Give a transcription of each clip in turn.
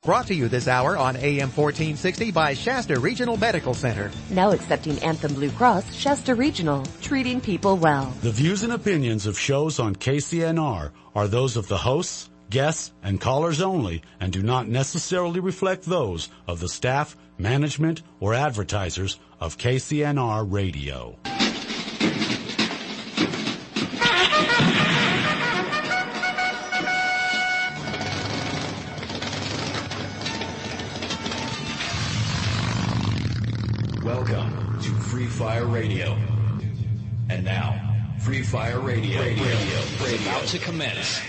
Brought to you this hour on AM 1460 by Shasta Regional Medical Center. Now accepting Anthem Blue Cross, Shasta Regional, treating people well. The views and opinions of shows on KCNR are those of the hosts, guests, and callers only and do not necessarily reflect those of the staff, management, or advertisers of KCNR Radio. Welcome to Free Fire Radio. And now, Free Fire Radio is about to commence.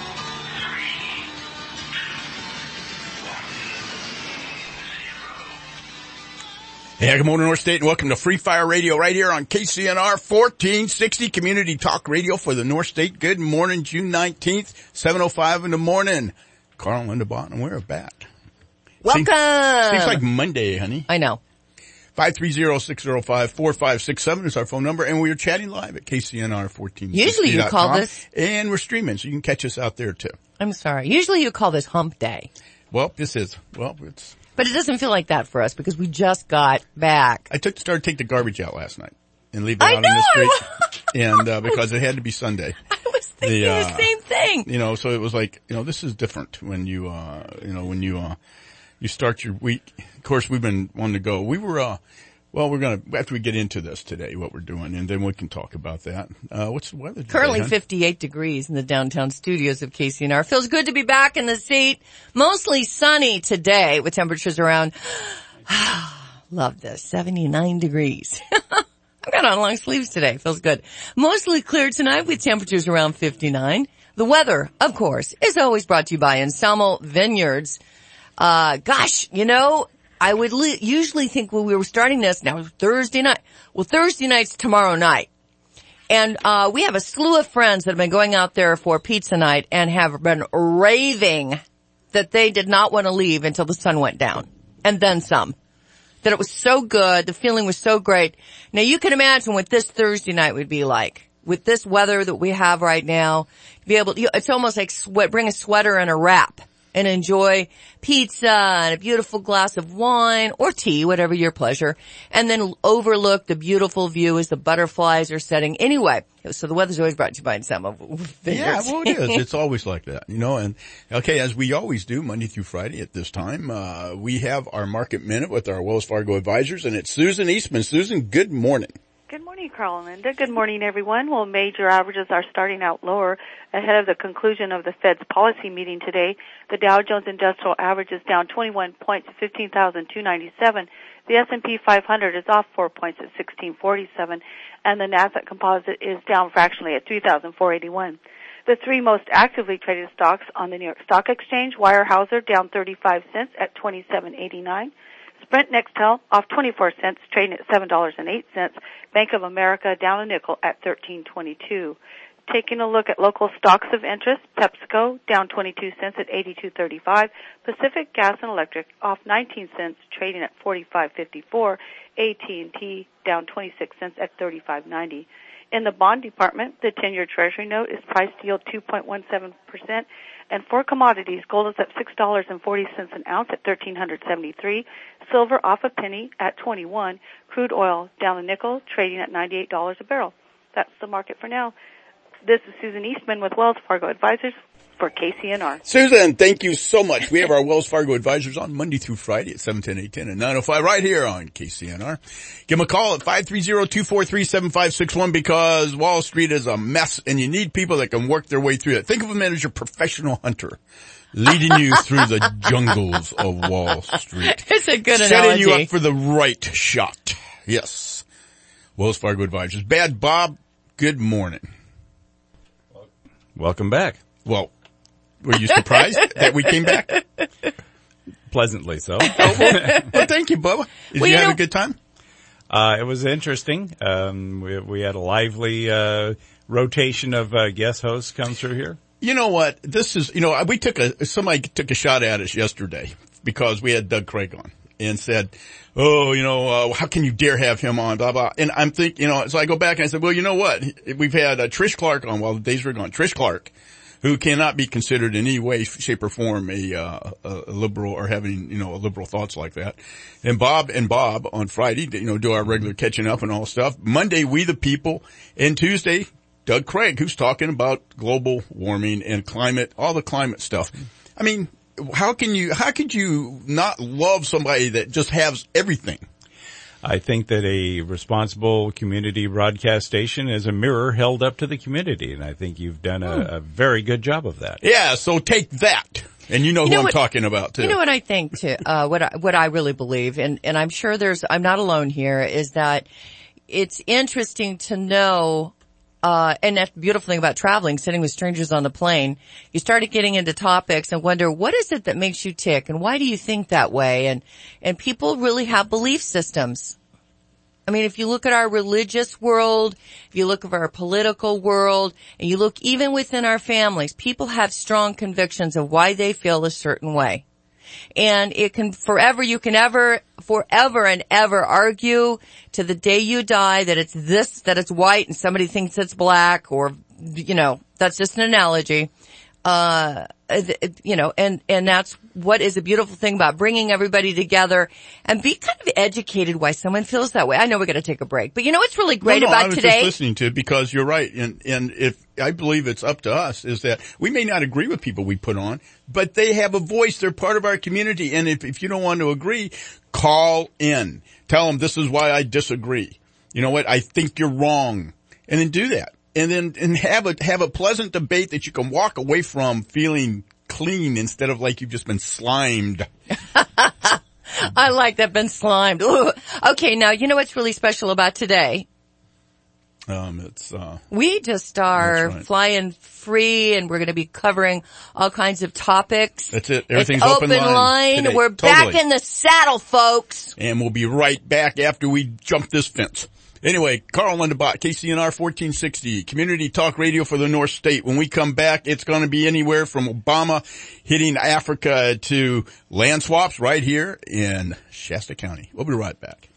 Yeah, good morning, North State, and welcome to Free Fire Radio right here on KCNR 1460 Community Talk Radio for the North State. Good morning, June 19th, 7:05 in the morning. Carl and Linda Bond, and we're back. Welcome! Seems like Monday, honey. I know. 530-605-4567 is our phone number, and we are chatting live at KCNR 1460.com. Usually you call this... And we're streaming, so you can catch us out there, too. I'm sorry. Usually you call this hump day. Well, this is. Well, it's... But it doesn't feel like that for us because we just got back. I started to take the garbage out last night and leave it out on the street. And, because it had to be Sunday. I was thinking the same thing. You know, so it was like, you know, this is different when you start your week. Of course, we've been wanting to go. We were, we're going to, after we get into this today, what we're doing, and then we can talk about that. What's the weather today? Currently 58 degrees in the downtown studios of KCNR. Feels good to be back in the seat. Mostly sunny today with temperatures around, love this, 79 degrees. I've got on long sleeves today. Feels good. Mostly clear tonight with temperatures around 59. The weather, of course, is always brought to you by Anselmo Vineyards. Gosh, you know, I would usually think when we were starting this, now Thursday night. Well, Thursday night's tomorrow night. And, we have a slew of friends that have been going out there for pizza night and have been raving that they did not want to leave until the sun went down. And then some. That it was so good. The feeling was so great. Now you can imagine what this Thursday night would be like. With this weather that we have right now, to be able to, it's almost like bring a sweater and a wrap. And enjoy pizza and a beautiful glass of wine or tea, whatever your pleasure, and then overlook the beautiful view as the butterflies are setting. Anyway, so the weather's always brought to you by Anselmo Vineyards. Yeah, well, it is. It's always like that, you know. And okay, as we always do, Monday through Friday at this time, we have our Market Minute with our Wells Fargo advisors, and it's Susan Eastman. Susan, good morning. Good morning, Carl and Linda. Good morning, everyone. Well, major averages are starting out lower ahead of the conclusion of the Fed's policy meeting today. The Dow Jones Industrial Average is down 21 points at 15,297. The S&P 500 is off 4 points at 1647, and the Nasdaq Composite is down fractionally at 3,481. The three most actively traded stocks on the New York Stock Exchange: Weyerhaeuser down 35 cents at 27.89. Sprint Nextel off 24 cents, trading at $7.08. Bank of America down a nickel at $13.22. Taking a look at local stocks of interest: PepsiCo down 22 cents at $82.35. Pacific Gas and Electric off 19 cents, trading at $45.54. AT&T down 26 cents at $35.90. In the bond department, the 10-year Treasury note is priced to yield 2.17%. And for commodities, gold is at $6.40 an ounce at $1,373. Silver off a penny at 21. Crude oil down a nickel, trading at $98 a barrel. That's the market for now. This is Susan Eastman with Wells Fargo Advisors for KCNR. Susan, thank you so much. We have our Wells Fargo advisors on Monday through Friday at 7:10, 8:10, and 9:05 right here on KCNR. Give them a call at 530-243-7561 because Wall Street is a mess and you need people that can work their way through it. Think of them as your professional hunter leading you through the jungles of Wall Street. It's a good Setting analogy. you up for the right shot. Yes. Wells Fargo advisors. Bad Bob, good morning. Welcome back. Well, were you surprised that we came back? Pleasantly so. Well, thank you, Bubba. Did you have a good time? It was interesting. We had a lively rotation of guest hosts come through here. You know what? This is, somebody took a shot at us yesterday because we had Doug Craig on and said, how can you dare have him on, blah, blah. And I'm thinking, so I go back and I said, well, you know what? We've had Trish Clark on while the days were gone. Trish Clark, who cannot be considered in any way, shape, or form a liberal or having, a liberal thoughts like that. And Bob on Friday, do our regular catching up and all stuff. Monday, We the People. And Tuesday, Doug Craig, who's talking about global warming and climate, all the climate stuff. I mean, how could you not love somebody that just has everything? I think that a responsible community broadcast station is a mirror held up to the community, and I think you've done a very good job of that. Yeah, so take that. And you know who I'm talking about, too. You know what I think, too, what I really believe, and I'm sure I'm not alone here, is that it's interesting to know, and that's the beautiful thing about traveling, sitting with strangers on the plane, you started getting into topics and wonder, what is it that makes you tick, and why do you think that way? And people really have belief systems. I mean, if you look at our religious world, if you look at our political world, and you look even within our families, people have strong convictions of why they feel a certain way. And you can forever and ever argue to the day you die that it's white and somebody thinks it's black, or, that's just an analogy. And that's what is a beautiful thing about bringing everybody together and be kind of educated why someone feels that way. I know we're going to take a break, but what's really great about today? I was just listening to it because you're right. And if I believe it's up to us is that we may not agree with people we put on, but they have a voice. They're part of our community. And if you don't want to agree, call in. Tell them this is why I disagree. You know what? I think you're wrong. And then do that. And have a pleasant debate that you can walk away from feeling clean instead of like you've just been slimed. I like that, been slimed. Ooh. Okay, now you know what's really special about today? We just are flying free, and we're going to be covering all kinds of topics. That's it. Everything's it's open line today. We're back in the saddle, folks. And we'll be right back after we jump this fence. Anyway, Carl Lundebot, KCNR 1460, Community Talk Radio for the North State. When we come back, it's going to be anywhere from Obama hitting Africa to land swaps right here in Shasta County. We'll be right back.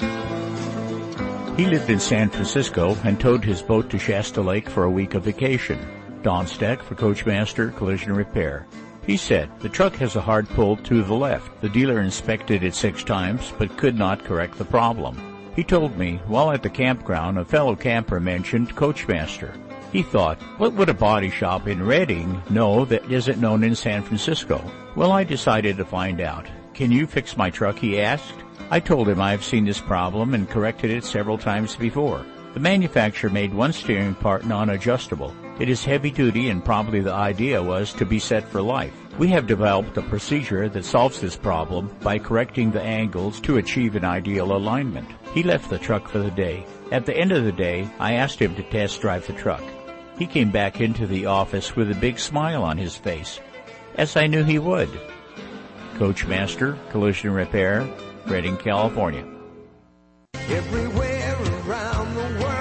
He lived in San Francisco and towed his boat to Shasta Lake for a week of vacation. Don Steck for Coachmaster Collision Repair. He said, the truck has a hard pull to the left. The dealer inspected it 6 times but could not correct the problem. He told me, while at the campground, a fellow camper mentioned Coachmaster. He thought, what would a body shop in Redding know that isn't known in San Francisco? Well, I decided to find out. Can you fix my truck, he asked. I told him I have seen this problem and corrected it several times before. The manufacturer made one steering part non-adjustable. It is heavy duty and probably the idea was to be set for life. We have developed a procedure that solves this problem by correcting the angles to achieve an ideal alignment. He left the truck for the day. At the end of the day, I asked him to test drive the truck. He came back into the office with a big smile on his face, as I knew he would. Coachmaster Collision Repair, Redding, California. Everywhere around the world.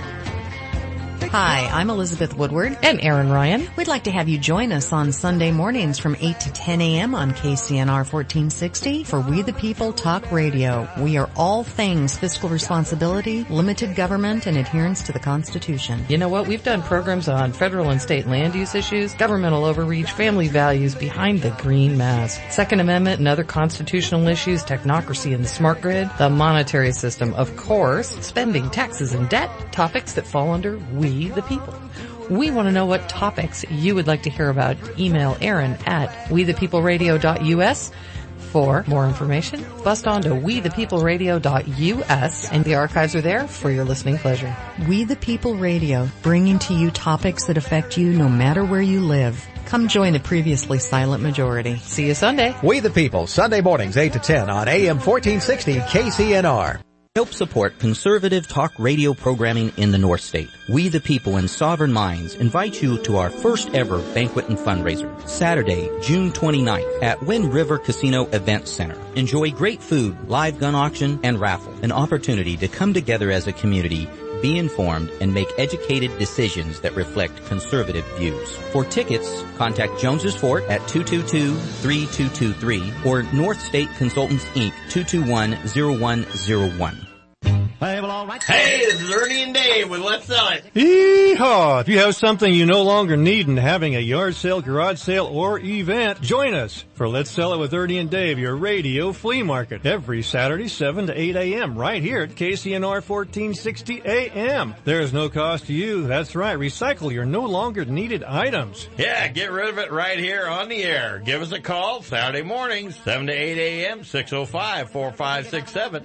Hi, I'm Elizabeth Woodward. And Aaron Ryan. We'd like to have you join us on Sunday mornings from 8 to 10 a.m. on KCNR 1460 for We the People Talk Radio. We are all things fiscal responsibility, limited government, and adherence to the Constitution. You know what? We've done programs on federal and state land use issues, governmental overreach, family values behind the green mask, Second Amendment and other constitutional issues, technocracy and the smart grid, the monetary system, of course, spending, taxes, and debt, topics that fall under We the People. We want to know what topics you would like to hear about. Email Aaron at wethepeopleradio.us for more information. Bust on to wethepeopleradio.us, and the archives are there for your listening pleasure. We the People Radio, bringing to you topics that affect you no matter where you live. Come join the previously silent majority. See you Sunday. We the People, Sunday mornings 8 to 10 on AM 1460 KCNR. Help support conservative talk radio programming in the North State. We the People and Sovereign Minds invite you to our first ever banquet and fundraiser, Saturday, June 29th at Wind River Casino Event Center. Enjoy great food, live gun auction, and raffle. An opportunity to come together as a community, be informed, and make educated decisions that reflect conservative views. For tickets, contact Jones's Fort at 222-3223 or North State Consultants, Inc., 221-0101. Hey, well, all right. Hey, this is Ernie and Dave with Let's Sell It. Yeehaw! If you have something you no longer need and having a yard sale, garage sale, or event, join us for Let's Sell It with Ernie and Dave, your radio flea market, every Saturday 7 to 8 a.m. right here at KCNR 1460 AM. There's no cost to you. That's right. Recycle your no longer needed items. Yeah, get rid of it right here on the air. Give us a call Saturday mornings, 7 to 8 a.m., 605-4567.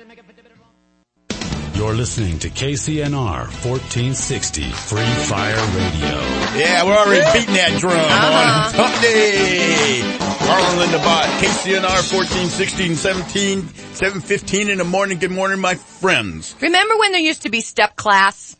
You're listening to KCNR 1460 Free Fire Radio. Yeah, we're already beating that drum on Hump Day. Carl and Linda Bott, KCNR 1460 and 7:15 in the morning. Good morning, my friends. Remember when there used to be step class?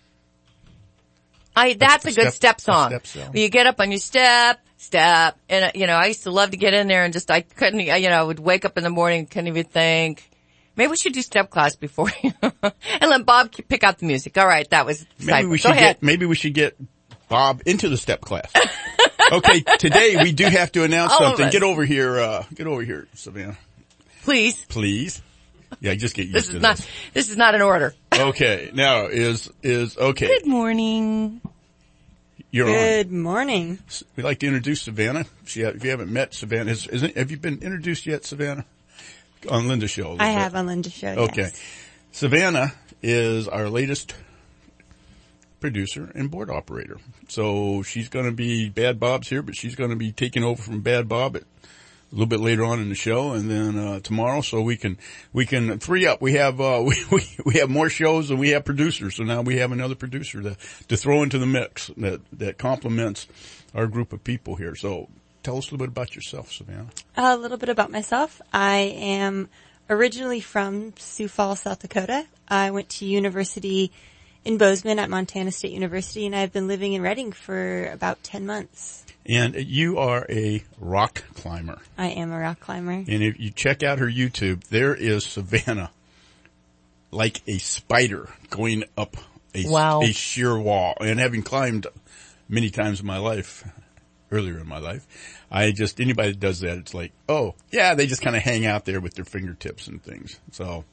That's a good step song. Where you get up on your step, and I used to love to get in there and I couldn't, I would wake up in the morning, couldn't even think. Maybe we should do step class before and let Bob pick out the music. All right, that was maybe we should get Bob into the step class. Okay, today we do have to announce something. Get over here, Savannah. Please. Yeah, just get used to this. This is not an order. Okay, now is okay. Good morning. You're on. Good morning. We'd like to introduce Savannah. If you haven't met Savannah, have you been introduced yet, Savannah? On Linda's show. I have on Linda's show, Okay. Yes. Savannah is our latest producer and board operator. So she's going to be, Bad Bob's here, but she's going to be taking over from Bad Bob a little bit later on in the show, and then tomorrow, so we can free up. We have we have more shows than we have producers, so now we have another producer to throw into the mix that complements our group of people here. So tell us a little bit about yourself, Savannah. A little bit about myself. I am originally from Sioux Falls, South Dakota. I went to university in Bozeman at Montana State University, and I've been living in Redding for about 10 months. And you are a rock climber. I am a rock climber. And if you check out her YouTube, there is Savannah like a spider going up a sheer wall. And having climbed many times in my life, earlier in my life, anybody that does that, it's like, oh, yeah, they just kind of hang out there with their fingertips and things. So,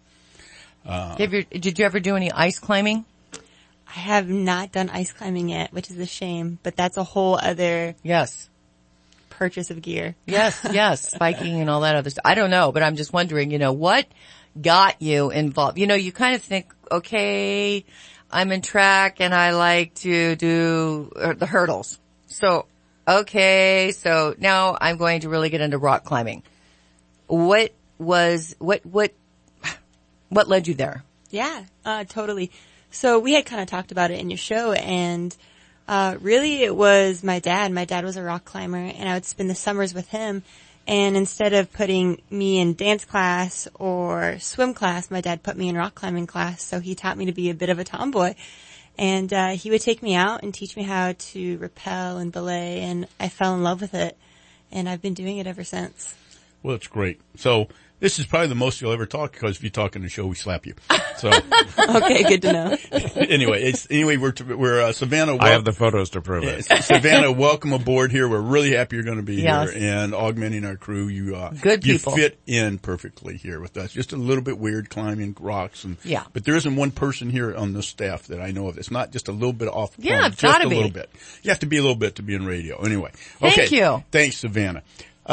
did you ever do any ice climbing? I have not done ice climbing yet, which is a shame, but that's a whole other purchase of gear. Yes, spiking and all that other stuff. I don't know, but I'm just wondering, what got you involved? You kind of think, okay, I'm in track and I like to do the hurdles. So, okay, so now I'm going to really get into rock climbing. What led you there? Yeah, totally. So we had kind of talked about it in your show, and really it was my dad. My dad was a rock climber, and I would spend the summers with him. And instead of putting me in dance class or swim class, my dad put me in rock climbing class. So he taught me to be a bit of a tomboy. And he would take me out and teach me how to rappel and belay, and I fell in love with it. And I've been doing it ever since. Well, it's great. So this is probably the most you'll ever talk, because if you talk in the show, we slap you. So okay, good to know. Anyway, we're Savannah. I have the photos to prove it. Savannah, welcome aboard here. We're really happy you're going to be here and augmenting our crew. Good people. You fit in perfectly here with us. Just a little bit weird climbing rocks, but there isn't one person here on the staff that I know of. It's not just a little bit off. Yeah, it's just gotta a be. little bit. You have to be a little bit to be in radio. Anyway, Thank you. Thanks, Savannah.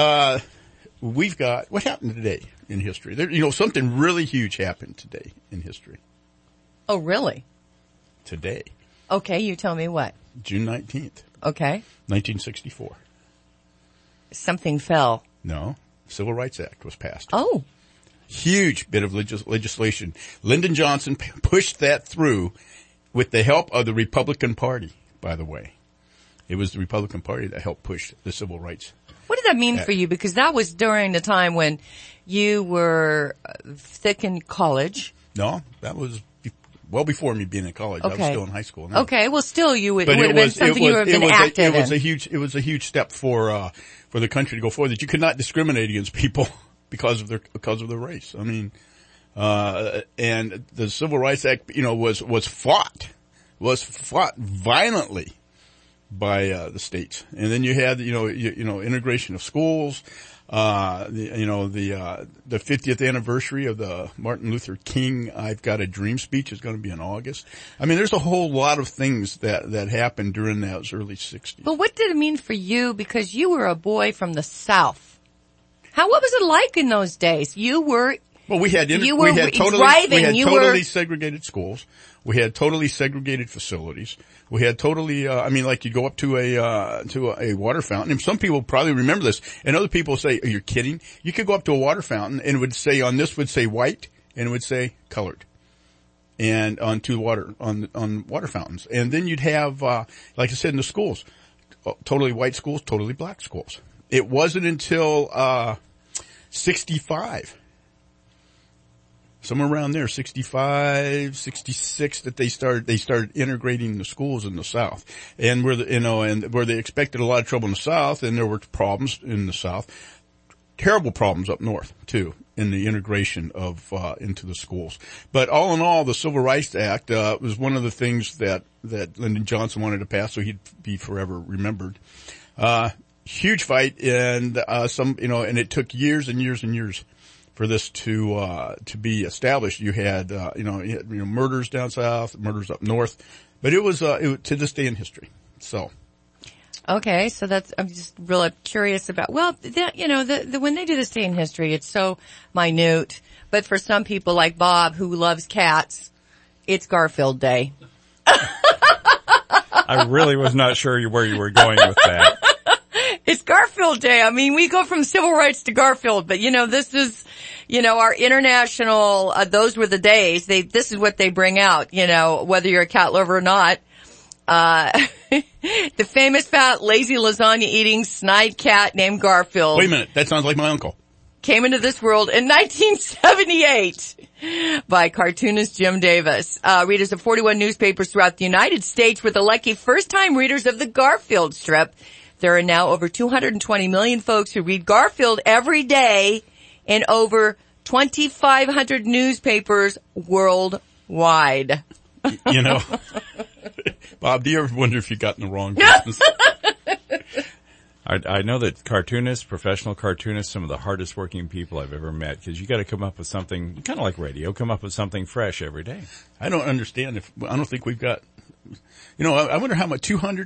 We've got, what happened today in history? Something really huge happened today in history. Oh, really? Today. Okay, you tell me what. June 19th. Okay. 1964. Something fell. No. Civil Rights Act was passed. Oh. Huge bit of legislation. Lyndon Johnson pushed that through with the help of the Republican Party, by the way. It was the Republican Party that helped push the Civil Rights. What did that mean for you? Because that was during the time when you were thick in college. No, that was well before me being in college. Okay. I was still in high school now. Okay, well still you would have been something you would have been active in. It was a huge step for the country to go forward, that you could not discriminate against people because of their race. I mean, and the Civil Rights Act, was fought violently by the states. And then you had integration of schools, The 50th anniversary of the Martin Luther King I've Got a Dream speech is going to be in August. I mean, there's a whole lot of things that happened during those early 60s. But what did it mean for you? Because you were a boy from the South. What was it like in those days? Well, we had totally segregated schools. We had totally segregated facilities. We had totally, you go up to a water fountain, and some people probably remember this, and other people say, are you kidding? You could go up to a water fountain, and it would say, on this would say white, and it would say colored. And on water fountains. And then you'd have, like I said, in the schools, totally white schools, totally black schools. It wasn't until, 65. Somewhere around there, 65, 66, that they started integrating the schools in the South. And where they expected a lot of trouble in the South, and there were problems in the South. Terrible problems up north, too, in the integration of, into the schools. But all in all, the Civil Rights Act, was one of the things that Lyndon Johnson wanted to pass, so he'd be forever remembered. Huge fight, and and it took years and years and years for this to be established. You had, murders down south, murders up north, but it was to this day in history. So. Okay, so I'm just really curious about, when they do this day in history, it's so minute, but for some people like Bob who loves cats, it's Garfield Day. I really was not sure where you were going with that. It's Garfield Day. I mean, we go from civil rights to Garfield, but this is, our international, those were the days. This is what they bring out, whether you're a cat lover or not. The famous fat, lazy lasagna eating snide cat named Garfield. Wait a minute. That sounds like my uncle. Came into this world in 1978 by cartoonist Jim Davis. Readers of 41 newspapers throughout the United States were the lucky first-time readers of the Garfield strip. There are now over 220 million folks who read Garfield every day in over 2,500 newspapers worldwide. Bob, do you ever wonder if you got in the wrong business? I know that cartoonists, professional cartoonists, some of the hardest working people I've ever met, because you got to come up with something, kind of like radio, come up with something fresh every day. I don't understand I don't think we've got, I wonder how much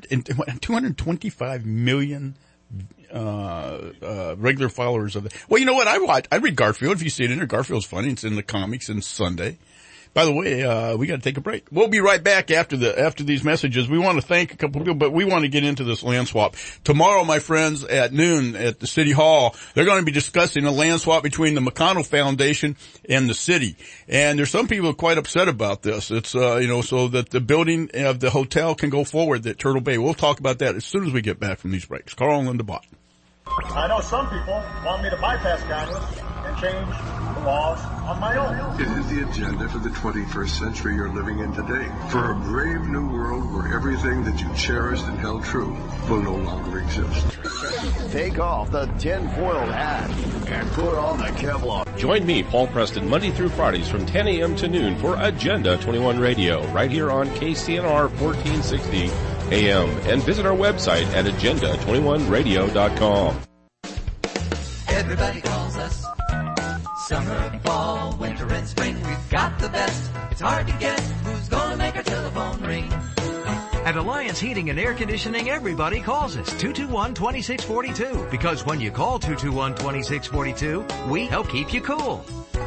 225 million, regular followers of the, well, you know what? I read Garfield. If you see it in there, Garfield's funny. It's in the comics and Sunday. By the way, we got to take a break. We'll be right back after these messages. We want to thank a couple of people, but we want to get into this land swap. Tomorrow, my friends, at noon at the City Hall, they're going to be discussing a land swap between the McConnell Foundation and the city. And there's some people quite upset about this. It's, so that the building of the hotel can go forward at Turtle Bay. We'll talk about that as soon as we get back from these breaks. Carl and Linda Bott. I know some people want me to bypass Congress and change the laws on my own. It is the agenda for the 21st century you're living in today. For a brave new world where everything that you cherished and held true will no longer exist. Take off the tinfoil hat and put on the Kevlar. Join me, Paul Preston, Monday through Fridays from 10 a.m. to noon for Agenda 21 Radio, right here on KCNR 1460 AM. And visit our website at agenda21radio.com. Everybody calls us. Summer, fall, winter, and spring. We've got the best. It's hard to guess who's gonna make our telephone ring. At Alliance Heating and Air Conditioning, everybody calls us 221-2642. Because when you call 221-2642, we help keep you cool.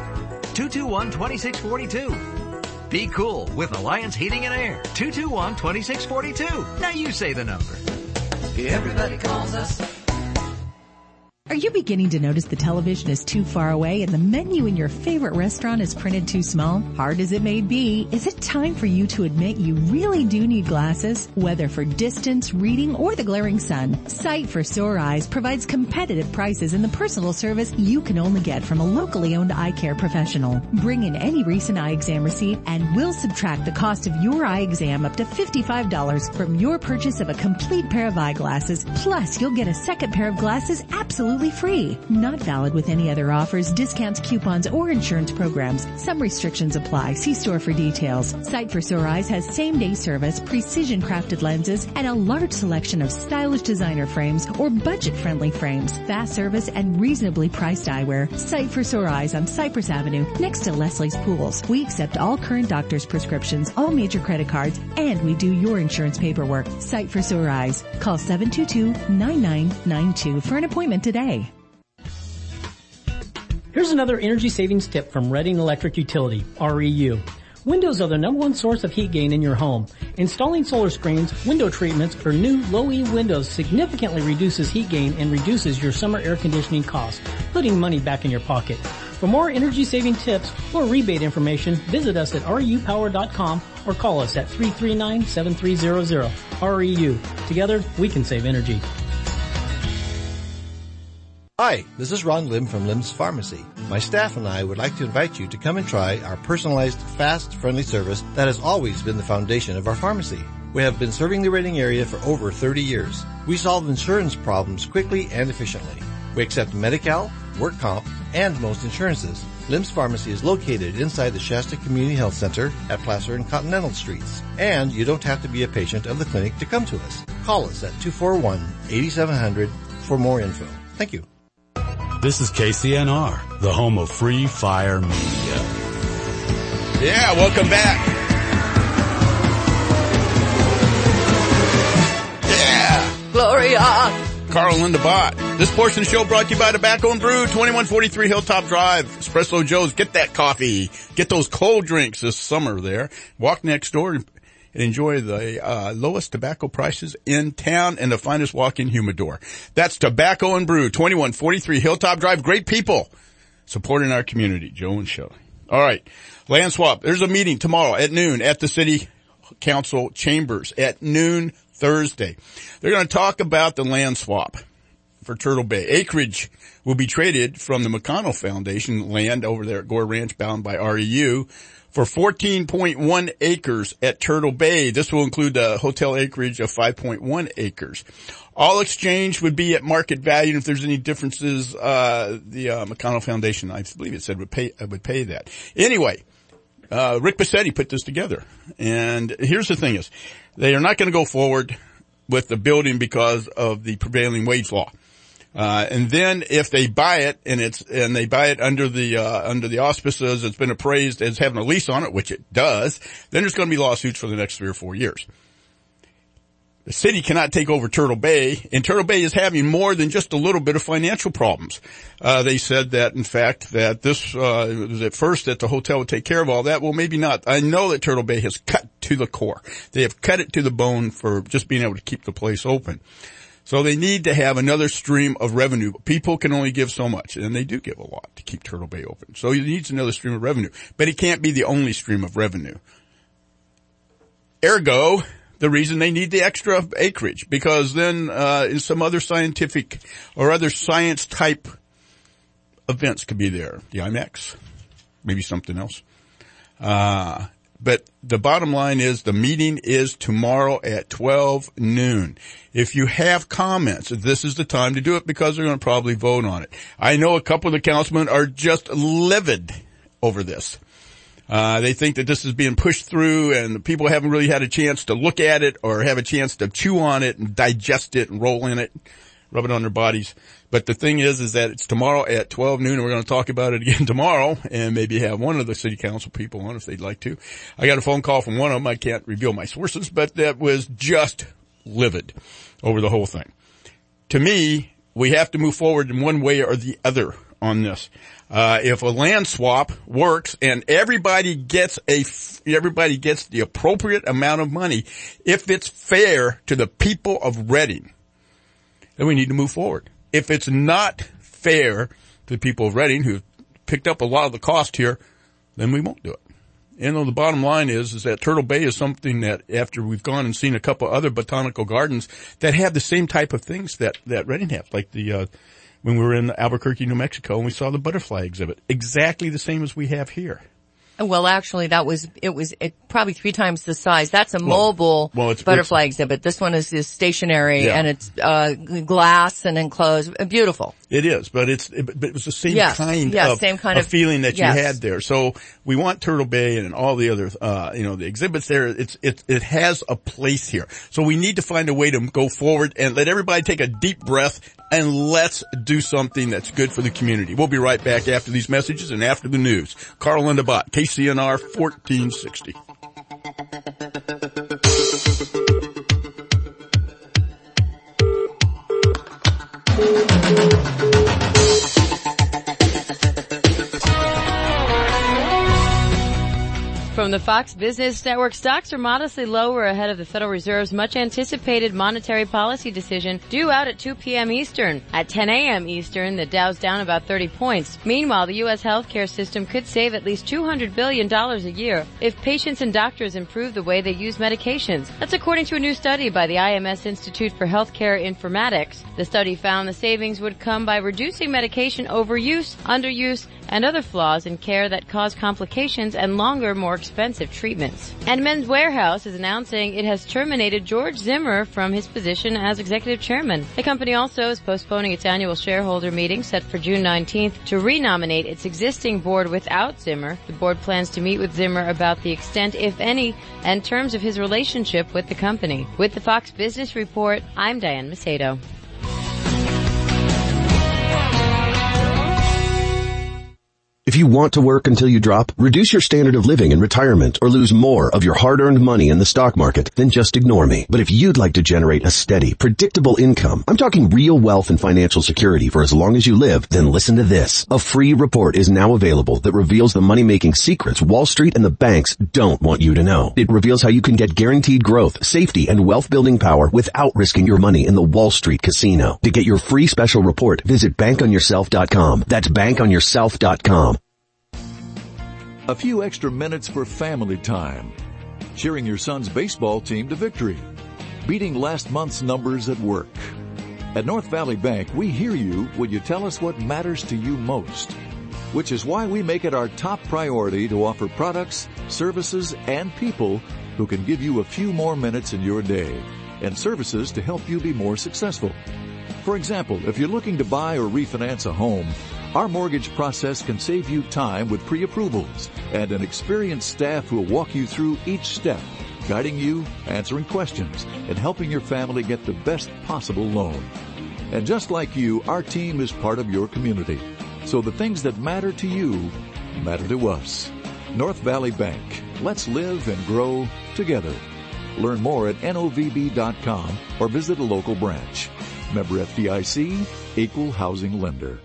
221-2642. Be cool with Alliance Heating and Air. 221-2642. Now you say the number. Everybody calls us. Are you beginning to notice the television is too far away and the menu in your favorite restaurant is printed too small? Hard as it may be, is it time for you to admit you really do need glasses? Whether for distance, reading, or the glaring sun, Sight for Sore Eyes provides competitive prices and the personal service you can only get from a locally owned eye care professional. Bring in any recent eye exam receipt and we'll subtract the cost of your eye exam up to $55 from your purchase of a complete pair of eyeglasses. Plus, you'll get a second pair of glasses absolutely absolutely free. Not valid with any other offers, discounts, coupons, or insurance programs. Some restrictions apply. See store for details. Sight for Sore Eyes has same-day service, precision crafted lenses, and a large selection of stylish designer frames or budget-friendly frames, fast service, and reasonably priced eyewear. Sight for Sore Eyes on Cypress Avenue, next to Leslie's Pools. We accept all current doctor's prescriptions, all major credit cards, and we do your insurance paperwork. Sight for Sore Eyes. Call 722-9992 for an appointment today. Here's another energy savings tip from Reading Electric Utility, REU. Windows are the #1 source of heat gain in your home. Installing solar screens, window treatments, or new low-E windows significantly reduces heat gain and reduces your summer air conditioning costs, putting money back in your pocket. For more energy-saving tips or rebate information, visit us at reupower.com or call us at 339-7300. REU. Together, we can save energy. Hi, this is Ron Lim from Lim's Pharmacy. My staff and I would like to invite you to come and try our personalized, fast, friendly service that has always been the foundation of our pharmacy. We have been serving the Reading area for over 30 years. We solve insurance problems quickly and efficiently. We accept Medi-Cal, work comp, and most insurances. Lim's Pharmacy is located inside the Shasta Community Health Center at Placer and Continental Streets. And you don't have to be a patient of the clinic to come to us. Call us at 241-8700 for more info. Thank you. This is KCNR, the home of Free Fire Media. Yeah, welcome back. Yeah. Gloria. Carl and Linda Bott. This portion of the show brought to you by Tobacco and Brew, 2143 Hilltop Drive. Espresso Joe's. Get that coffee. Get those cold drinks this summer there. Walk next door and enjoy the lowest tobacco prices in town and the finest walk-in humidor. That's Tobacco and Brew, 2143 Hilltop Drive. Great people supporting our community. Joe and Shelley. All right. Land swap. There's a meeting tomorrow at noon at the City Council chambers at noon Thursday. They're going to talk about the land swap for Turtle Bay. Acreage will be traded from the McConnell Foundation land over there at Gore Ranch bound by REU for 14.1 acres at Turtle Bay. This will include the hotel acreage of 5.1 acres. All exchange would be at market value, and if there's any differences, the McConnell Foundation, I believe it said, would pay that. Anyway, Rick Bassetti put this together. And here's the thing is, they are not going to go forward with the building because of the prevailing wage law. And then if they buy it and they buy it under the auspices, it's been appraised as having a lease on it, which it does, then there's going to be lawsuits for the next 3 or 4 years. The city cannot take over Turtle Bay, and Turtle Bay is having more than just a little bit of financial problems. They said that, in fact, that this was at first that the hotel would take care of all that. Well, maybe not. I know that Turtle Bay has cut to the core. They have cut it to the bone for just being able to keep the place open. So they need to have another stream of revenue. People can only give so much, and they do give a lot to keep Turtle Bay open. So it needs another stream of revenue. But it can't be the only stream of revenue. Ergo, the reason they need the extra acreage, because then in some other scientific or other science type events could be there. The IMAX, maybe something else. But the bottom line is the meeting is tomorrow at 12 noon. If you have comments, this is the time to do it because they're going to probably vote on it. I know a couple of the councilmen are just livid over this. They think that this is being pushed through and the people haven't really had a chance to look at it or have a chance to chew on it and digest it and roll in it, rub it on their bodies. But the thing is that it's tomorrow at 12 noon and we're going to talk about it again tomorrow and maybe have one of the city council people on if they'd like to. I got a phone call from one of them. I can't reveal my sources, but that was just livid over the whole thing. To me, we have to move forward in one way or the other on this. If a land swap works and everybody gets the appropriate amount of money, if it's fair to the people of Reading, then we need to move forward. If it's not fair to the people of Reading who picked up a lot of the cost here, then we won't do it. You know, the bottom line is that Turtle Bay is something that after we've gone and seen a couple other botanical gardens that have the same type of things that Reading has, like when we were in Albuquerque, New Mexico, and we saw the butterfly exhibit, exactly the same as we have here. Well, actually, it was probably 3 times the size. That's a mobile butterfly exhibit. This one is stationary, and it's glass and enclosed. Beautiful. It is, but it was the same kind of feeling that you had there. So we want Turtle Bay and all the other, the exhibits there. It has a place here. So we need to find a way to go forward and let everybody take a deep breath and let's do something that's good for the community. We'll be right back after these messages and after the news. Carl Lindebott, KCNR 1460. From the Fox Business Network, stocks are modestly lower ahead of the Federal Reserve's much-anticipated monetary policy decision due out at 2 p.m. Eastern. At 10 a.m. Eastern, the Dow's down about 30 points. Meanwhile, the U.S. healthcare system could save at least $200 billion a year if patients and doctors improve the way they use medications. That's according to a new study by the IMS Institute for Healthcare Informatics. The study found the savings would come by reducing medication overuse, underuse, and other flaws in care that cause complications and longer, more expensive treatments. And Men's Warehouse is announcing it has terminated George Zimmer from his position as executive chairman. The company also is postponing its annual shareholder meeting set for June 19th to renominate its existing board without Zimmer. The board plans to meet with Zimmer about the extent, if any, and terms of his relationship with the company. With the Fox Business Report, I'm Diane Macedo. If you want to work until you drop, reduce your standard of living in retirement, or lose more of your hard-earned money in the stock market, then just ignore me. But if you'd like to generate a steady, predictable income, I'm talking real wealth and financial security for as long as you live, then listen to this. A free report is now available that reveals the money-making secrets Wall Street and the banks don't want you to know. It reveals how you can get guaranteed growth, safety, and wealth-building power without risking your money in the Wall Street casino. To get your free special report, visit bankonyourself.com. That's bankonyourself.com. A few extra minutes for family time. Cheering your son's baseball team to victory. Beating last month's numbers at work. At North Valley Bank, we hear you when you tell us what matters to you most. Which is why we make it our top priority to offer products, services, and people who can give you a few more minutes in your day. And services to help you be more successful. For example, if you're looking to buy or refinance a home, our mortgage process can save you time with pre-approvals and an experienced staff who will walk you through each step, guiding you, answering questions, and helping your family get the best possible loan. And just like you, our team is part of your community. So the things that matter to you matter to us. North Valley Bank. Let's live and grow together. Learn more at novb.com or visit a local branch. Member FDIC, Equal Housing Lender.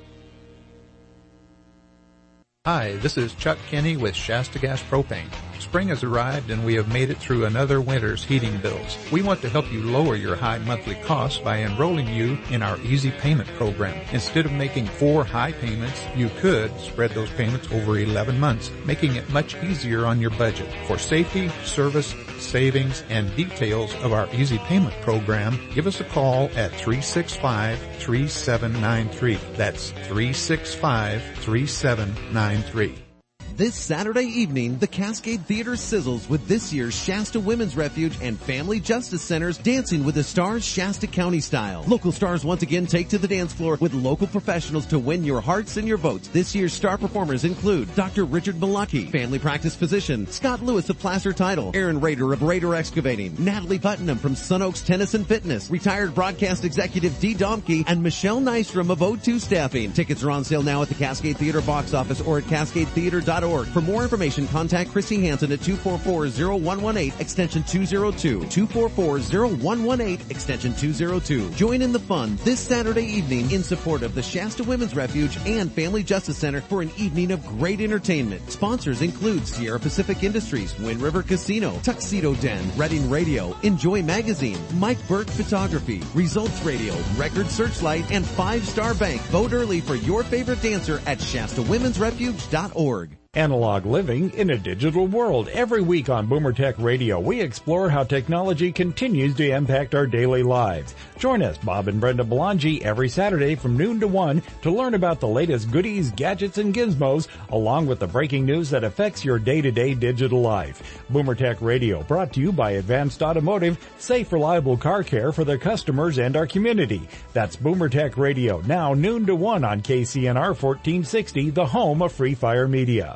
Hi, this is Chuck Kinney with Shasta Gas Propane. Spring has arrived and we have made it through another winter's heating bills. We want to help you lower your high monthly costs by enrolling you in our Easy Payment program. Instead of making 4 high payments, you could spread those payments over 11 months, making it much easier on your budget. For safety, service, savings, and details of our Easy Payment program, give us a call at 365-3793. That's 365-3793. This Saturday evening, the Cascade Theater sizzles with this year's Shasta Women's Refuge and Family Justice Center's Dancing with the Stars Shasta County style. Local stars once again take to the dance floor with local professionals to win your hearts and your votes. This year's star performers include Dr. Richard Malucki, family practice physician, Scott Lewis of Placer Title, Aaron Rader of Rader Excavating, Natalie Putnam from Sun Oaks Tennis and Fitness, retired broadcast executive Dee Domke, and Michelle Nystrom of O2 Staffing. Tickets are on sale now at the Cascade Theater box office or at cascadetheater.org. For more information, contact Chrissy Hansen at 244-0118, extension 202, 244-0118, extension 202. Join in the fun this Saturday evening in support of the Shasta Women's Refuge and Family Justice Center for an evening of great entertainment. Sponsors include Sierra Pacific Industries, Wind River Casino, Tuxedo Den, Reading Radio, Enjoy Magazine, Mike Burke Photography, Results Radio, Record Searchlight, and 5 Star Bank. Vote early for your favorite dancer at ShastaWomen'sRefuge.org. Analog living in a digital world. Every week on Boomer Tech Radio, we explore how technology continues to impact our daily lives. Join us, Bob and Brenda Belangi, every Saturday from noon to 1 to learn about the latest goodies, gadgets, and gizmos, along with the breaking news that affects your day-to-day digital life. Boomer Tech Radio, brought to you by Advanced Automotive, safe, reliable car care for their customers and our community. That's Boomer Tech Radio, now noon to 1 on KCNR 1460, the home of Free Fire Media.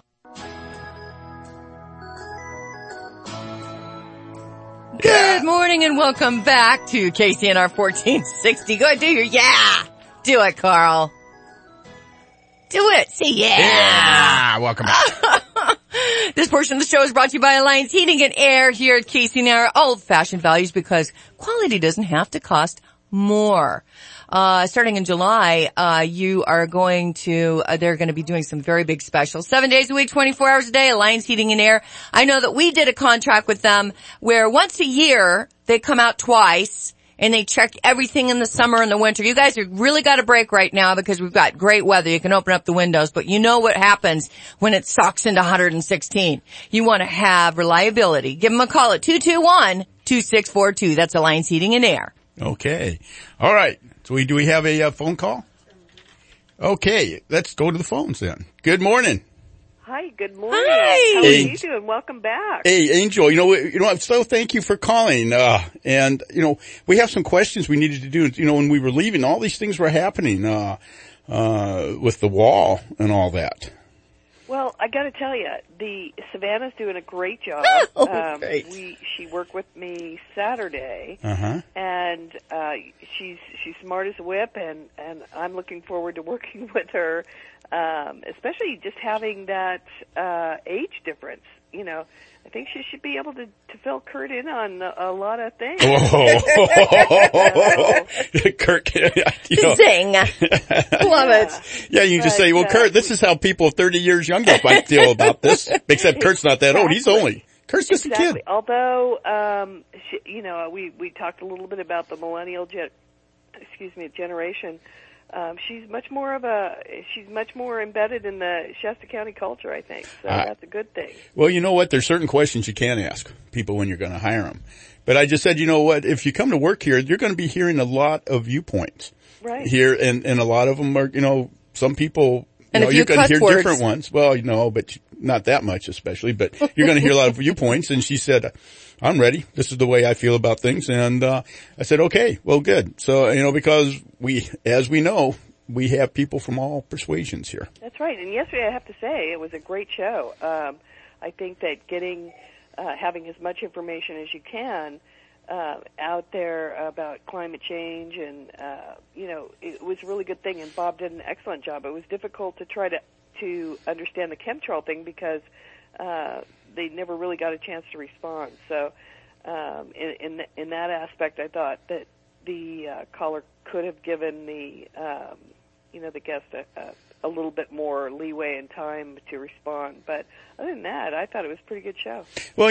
Good morning and welcome back to KCNR 1460. Go ahead, do your yeah. Do it, Carl. Do it. Say yeah. Yeah. Welcome back. This portion of the show is brought to you by Alliance Heating and Air here at KCNR. Old-fashioned values because quality doesn't have to cost more. Starting in July, you are going to, they're going to be doing some very big specials. 7 days a week, 24 hours a day, Alliance Heating and Air. I know that we did a contract with them where once a year, they come out twice and they check everything in the summer and the winter. You guys are really got a break right now because we've got great weather. You can open up the windows, but you know what happens when it sucks into 116. You want to have reliability. Give them a call at 221-2642. That's Alliance Heating and Air. Okay. All right. So do we have a phone call? Okay. Let's go to the phones then. Good morning. Hi, good morning. Hi. How are you doing? Welcome back. Hey, Angel, so thank you for calling. And we have some questions we needed to do. When we were leaving, all these things were happening, with the wall and all that. Well, I got to tell you, the Savannah's doing a great job. Great. She worked with me Saturday, and she's smart as a whip, and I'm looking forward to working with her, especially just having that age difference. I think she should be able to fill Kurt in on a lot of things. Kurt, Zing. Love it. Yeah, you just say, well, Kurt, this is how people 30 years younger might feel about this. Except Kurt's not that old. He's Kurt's just a kid. Although, we talked a little bit about the millennial generation. She's much more embedded in the Shasta County culture, I think. So that's a good thing. Well, you know what? There's certain questions you can ask people when you're going to hire them. But I just said, you know what? If you come to work here, you're going to be hearing a lot of viewpoints. Right. Here, and a lot of them are, some people, you're going to hear different ones. Well, but not that much especially, but you're going to hear a lot of viewpoints. And she said, I'm ready. This is the way I feel about things. And, I said, okay, well, good. So, because as we know, we have people from all persuasions here. That's right. And yesterday, I have to say, it was a great show. I think that having as much information as you can, out there about climate change and, it was a really good thing. And Bob did an excellent job. It was difficult to try to understand the chemtrail thing because, they never really got a chance to respond. So, in that aspect, I thought that the caller could have given the guest a little bit more leeway and time to respond. But other than that, I thought it was a pretty good show. Well,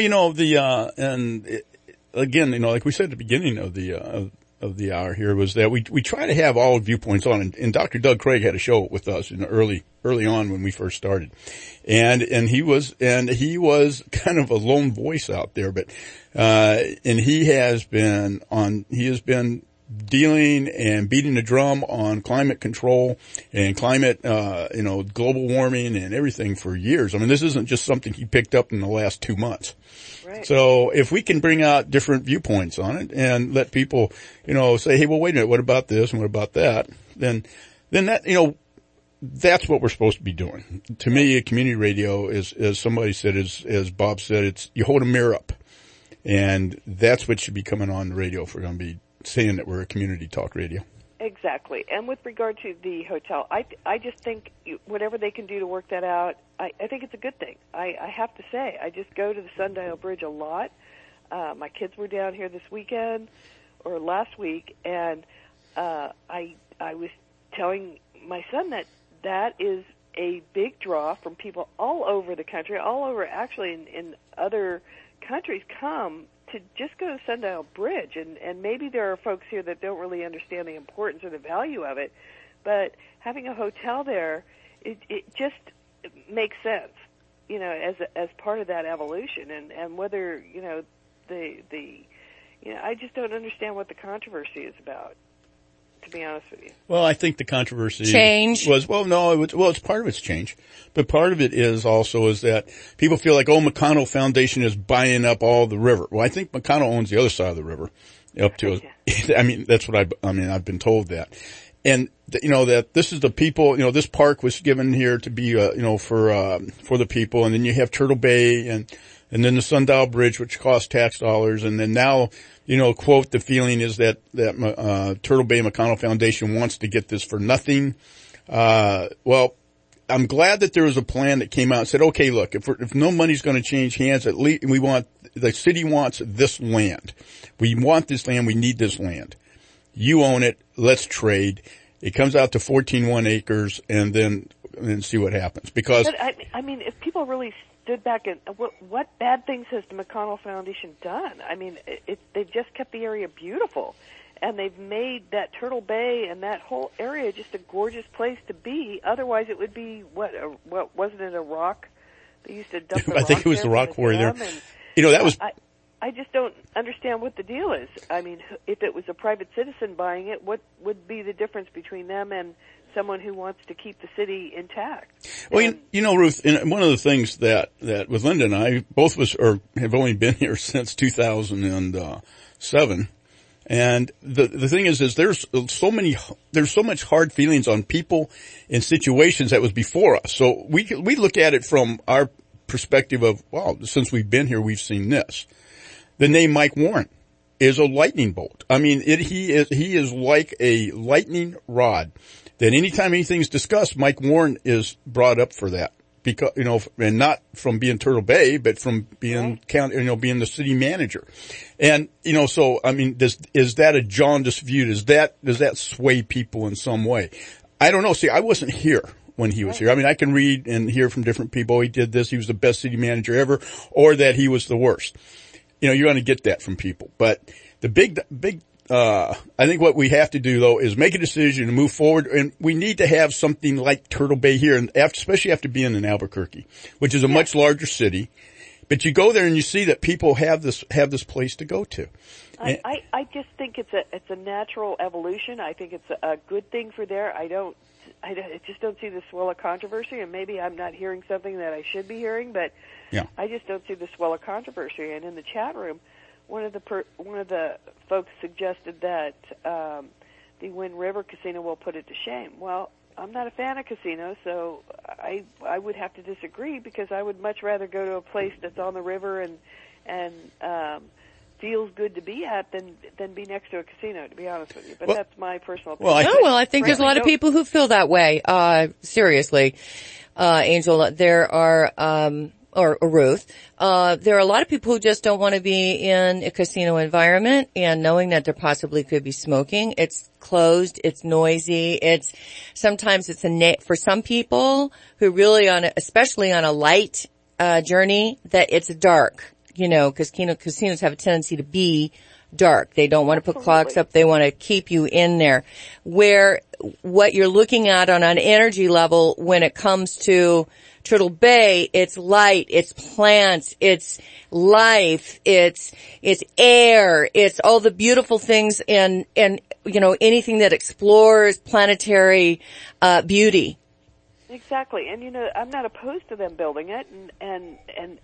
again, like we said at the beginning of the hour here, was that we try to have all viewpoints on, and Dr. Doug Craig had a show with us in early on when we first started. And he was kind of a lone voice out there, but, and he has been dealing and beating the drum on climate control and climate, global warming and everything for years. I mean, this isn't just something he picked up in the last 2 months. Right. So if we can bring out different viewpoints on it and let people, say, hey, well, wait a minute, what about this and what about that? Then that, that's what we're supposed to be doing. To me, community radio is, as somebody said, as Bob said, you hold a mirror up. And that's what should be coming on the radio if we're going to be saying that we're a community talk radio. Exactly. And with regard to the hotel, I just think whatever they can do to work that out, I think it's a good thing. I have to say, I just go to the Sundial Bridge a lot. My kids were down here this weekend or last week, and I was telling my son that is a big draw from people all over the country, all over actually in other countries come to just go to Sundial Bridge, and maybe there are folks here that don't really understand the importance or the value of it, but having a hotel there, it just makes sense. as part of that evolution, and whether, I just don't understand what the controversy is about, to be honest with you. Well, I think the controversy change was, it's part of it's change, but part of it is that people feel like, McConnell Foundation is buying up all the river. Well, I think McConnell owns the other side of the river up to, that's what I've been told that. And, that this is the people, this park was given here to be, for the people. And then you have Turtle Bay and then the Sundial Bridge, which costs tax dollars. And then now, quote, the feeling is that Turtle Bay McConnell Foundation wants to get this for nothing. Well, I'm glad that there was a plan that came out and said, okay, look, if no money's going to change hands, at least the city wants this land. We want this land. We need this land. You own it. Let's trade. It comes out to 14.1 acres, and then see what happens. Because, but if people really stood back and what bad things has the McConnell Foundation done? They've just kept the area beautiful, and they've made that Turtle Bay and that whole area just a gorgeous place to be. Otherwise, it would be what wasn't it a rock? They used to dump. I think it was the rock quarry there. That was. I just don't understand what the deal is. If it was a private citizen buying it, what would be the difference between them and someone who wants to keep the city intact? Well, Ruth, and one of the things that with Linda and I, both of us have only been here since 2007. And the thing is there's so much hard feelings on people and situations that was before us. So we look at it from our perspective of, wow, since we've been here, we've seen this. The name Mike Warren is a lightning bolt. He is like a lightning rod that anytime anything's discussed, Mike Warren is brought up for that. Because, and not from being Turtle Bay, but from being being the city manager. And, is that a jaundiced view? Does that sway people in some way? I don't know. See, I wasn't here when he was here. I can read and hear from different people. He did this. He was the best city manager ever, or that he was the worst. You're going to get that from people. But the big, I think what we have to do though is make a decision and move forward. And we need to have something like Turtle Bay here, and especially after being in Albuquerque, which is a much larger city. But you go there and you see that people have this place to go to. I just think it's a natural evolution. I think it's a good thing for there. I just don't see the swell of controversy, and maybe I'm not hearing something that I should be hearing, but I just don't see the swell of controversy. And in the chat room, one of the folks suggested that the Wind River Casino will put it to shame. Well, I'm not a fan of casinos, so I would have to disagree, because I would much rather go to a place that's on the river and feels good to be at than be next to a casino, to be honest with you. But that's my personal opinion. I think there's a lot of people who feel that way. Seriously, Angel, there are, or Ruth, there are a lot of people who just don't want to be in a casino environment, and knowing that there possibly could be smoking. It's closed, it's noisy, sometimes for some people who really especially on a light, journey, that it's dark. Because casinos have a tendency to be dark. They don't want to put clocks up. They want to keep you in there. Where what you're looking at on an energy level when it comes to Turtle Bay, it's light, it's plants, it's life, it's air, it's all the beautiful things and anything that explores planetary beauty. Exactly. And I'm not opposed to them building it, and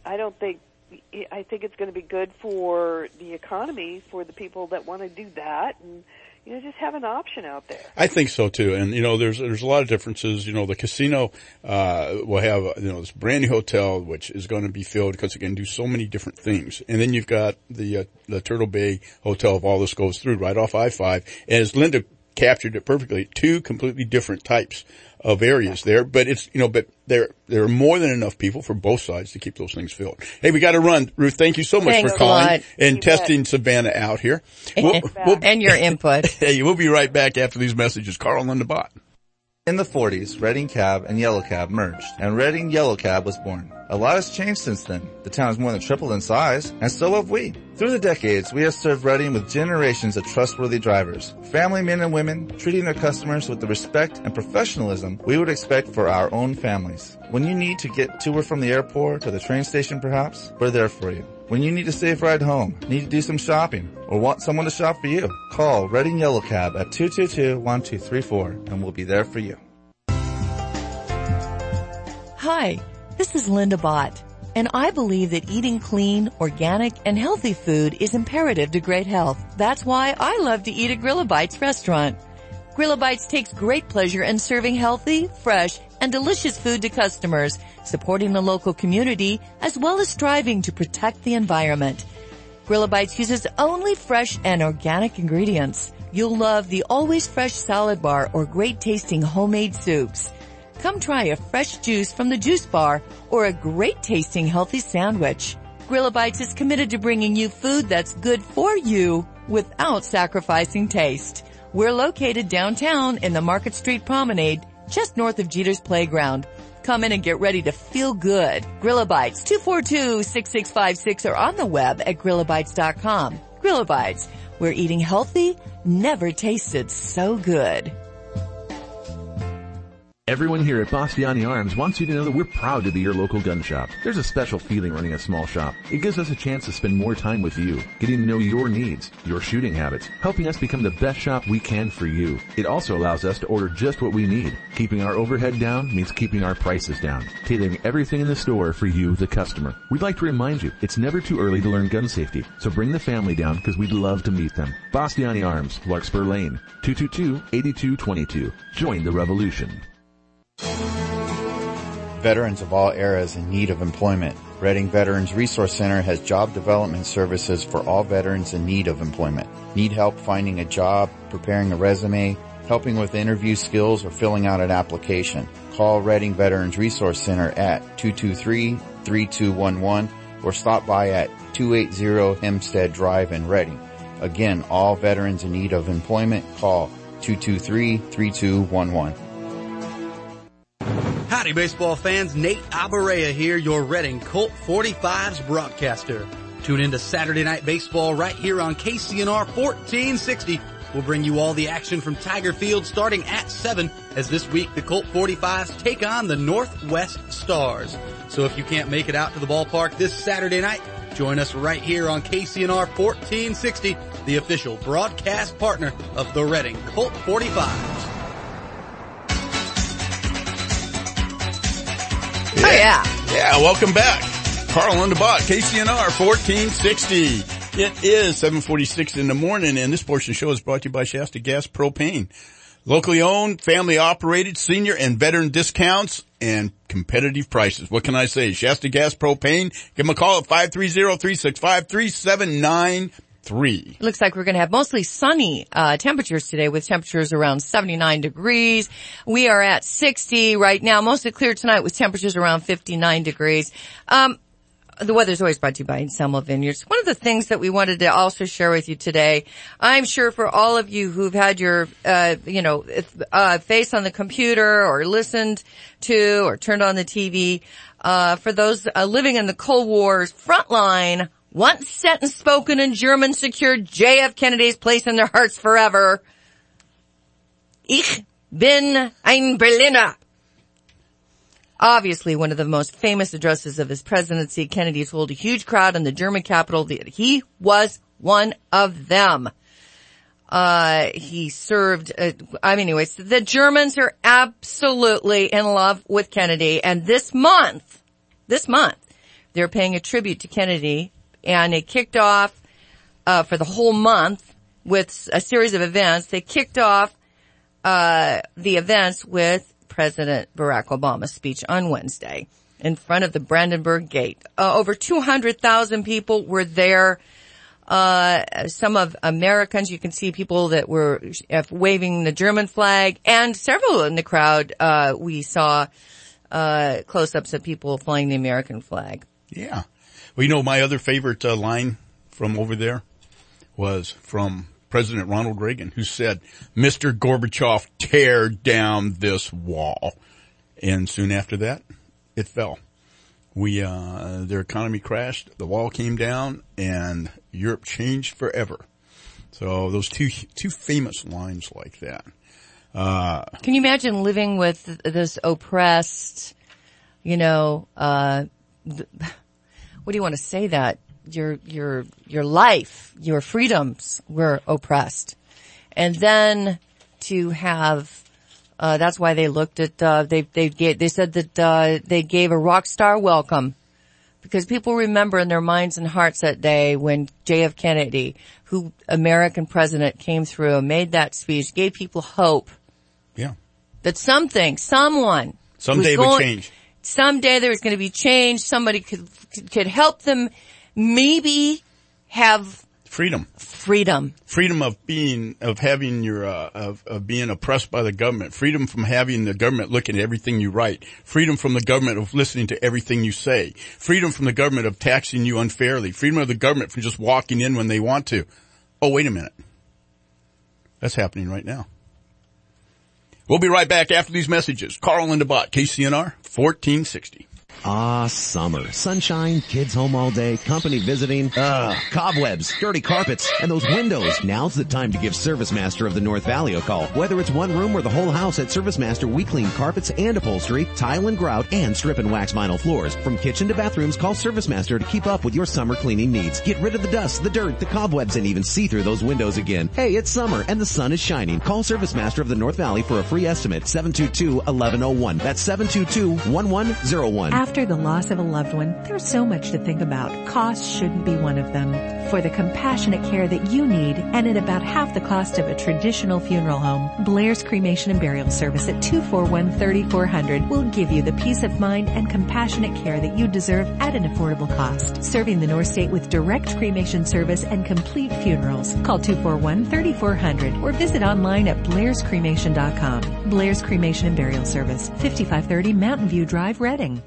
I think it's going to be good for the economy, for the people that want to do that, and just have an option out there. I think so too. And there's a lot of differences. The casino will have this brand new hotel which is going to be filled because it can do so many different things. And then you've got the Turtle Bay Hotel, if all this goes through, right off I-5. And as Linda captured it perfectly, two completely different types of areas there, but but there are more than enough people for both sides to keep those things filled. Hey, we got to run. Ruth, thank you so much for calling and testing Savannah out here. And your input. Hey, we'll be right back after these messages. Carl and Linda Bott. In the 40s, Redding Cab and Yellow Cab merged, and Redding Yellow Cab was born. A lot has changed since then. The town has more than tripled in size, and so have we. Through the decades, we have served Reading with generations of trustworthy drivers, family men and women treating their customers with the respect and professionalism we would expect for our own families. When you need to get to or from the airport or the train station perhaps, we're there for you. When you need a safe ride home, need to do some shopping, or want someone to shop for you, call Reading Yellow Cab at 222-1234 and we'll be there for you. Hi, this is Linda Bott, and I believe that eating clean, organic, and healthy food is imperative to great health. That's why I love to eat at Grillabites restaurant. Grillabites takes great pleasure in serving healthy, fresh, and delicious food to customers, supporting the local community, as well as striving to protect the environment. Grillabites uses only fresh and organic ingredients. You'll love the always fresh salad bar or great tasting homemade soups. Come try a fresh juice from the juice bar or a great tasting healthy sandwich. Grillabites is committed to bringing you food that's good for you without sacrificing taste. We're located downtown in the Market Street Promenade, just north of Jeter's Playground. Come in and get ready to feel good. Grillabites, 242-6656 or on the web at grillabites.com. Grillabites, where eating healthy never tasted so good. Everyone here at Bastiani Arms wants you to know that we're proud to be your local gun shop. There's a special feeling running a small shop. It gives us a chance to spend more time with you, getting to know your needs, your shooting habits, helping us become the best shop we can for you. It also allows us to order just what we need. Keeping our overhead down means keeping our prices down, tailoring everything in the store for you, the customer. We'd like to remind you, it's never too early to learn gun safety, so bring the family down because we'd love to meet them. Bastiani Arms, Larkspur Lane, 222-8222. Join the revolution. Veterans of all eras in need of employment. Reading Veterans Resource Center has job development services for all veterans in need of employment. Need help finding a job, preparing a resume, helping with interview skills, or filling out an application? Call Reading Veterans Resource Center at 223-3211 or stop by at 280 Hempstead Drive in Reading. Again, all veterans in need of employment, call 223-3211. Howdy, baseball fans. Nate Alborea here, your Reading Colt 45's broadcaster. Tune in to Saturday Night Baseball right here on KCNR 1460. We'll bring you all the action from Tiger Field starting at 7, as this week the Colt 45s take on the Northwest Stars. So if you can't make it out to the ballpark this Saturday night, join us right here on KCNR 1460, the official broadcast partner of the Reading Colt 45s. Oh, yeah. Yeah, welcome back. Carl on the bot, KCNR 1460. It is 7:46 in the morning, and this portion of the show is brought to you by Shasta Gas Propane. Locally owned, family operated, senior and veteran discounts, and competitive prices. What can I say? Shasta Gas Propane. Give them a call at 530-365-3793. It looks like we're going to have mostly sunny temperatures today, with temperatures around 79 degrees. We are at 60 right now. Mostly clear tonight with temperatures around 59 degrees. The weather's always brought to you by Anselmo Vineyards. One of the things that we wanted to also share with you today, I'm sure for all of you who've had your, face on the computer or listened to or turned on the TV, for those living in the Cold War's front line, once set and spoken in German secured J.F. Kennedy's place in their hearts forever. Ich bin ein Berliner. Obviously, one of the most famous addresses of his presidency, Kennedy told a huge crowd in the German capital that he was one of them. He served, anyways, the Germans are absolutely in love with Kennedy. And this month, they're paying a tribute to Kennedy. And it kicked off, for the whole month with a series of events. They kicked off, the events with President Barack Obama's speech on Wednesday in front of the Brandenburg Gate. Over 200,000 people were there. Some of Americans, you can see people that were waving the German flag, and several in the crowd, we saw, close-ups of people flying the American flag. Yeah. Well, you know, my other favorite line from over there was from President Ronald Reagan, who said, "Mr. Gorbachev, tear down this wall." And soon after that, it fell. Their economy crashed, the wall came down, and Europe changed forever. So those two famous lines like that. Can you imagine living with this oppressed, what do you want to say that? Your life, your freedoms were oppressed. And then to have, that's why they looked at, they said that, they gave a rock star welcome. Because people remember in their minds and hearts that day when J.F. Kennedy, who American president, came through and made that speech, gave people hope. Yeah. That someday would change. Someday there was going to be change. Somebody could help them maybe have freedom of being oppressed by the government, freedom from having the government looking at everything you write, freedom from the government of listening to everything you say, freedom from the government of taxing you unfairly, freedom of the government from just walking in when they want to. Oh, wait a minute. That's happening right now. We'll be right back after these messages. Carl and DeBott, KCNR 1460. Summer. Sunshine, kids home all day, company visiting, cobwebs, dirty carpets, and those windows. Now's the time to give ServiceMaster of the North Valley a call. Whether it's one room or the whole house, at ServiceMaster we clean carpets and upholstery, tile and grout, and strip and wax vinyl floors. From kitchen to bathrooms, call ServiceMaster to keep up with your summer cleaning needs. Get rid of the dust, the dirt, the cobwebs, and even see through those windows again. Hey, it's summer and the sun is shining. Call ServiceMaster of the North Valley for a free estimate. 722-1101. That's 722-1101. After the loss of a loved one, there's so much to think about. Cost shouldn't be one of them. For the compassionate care that you need, and at about half the cost of a traditional funeral home, Blair's Cremation and Burial Service at 241-3400 will give you the peace of mind and compassionate care that you deserve at an affordable cost. Serving the North State with direct cremation service and complete funerals. Call 241-3400 or visit online at blairscremation.com. Blair's Cremation and Burial Service, 5530 Mountain View Drive, Reading.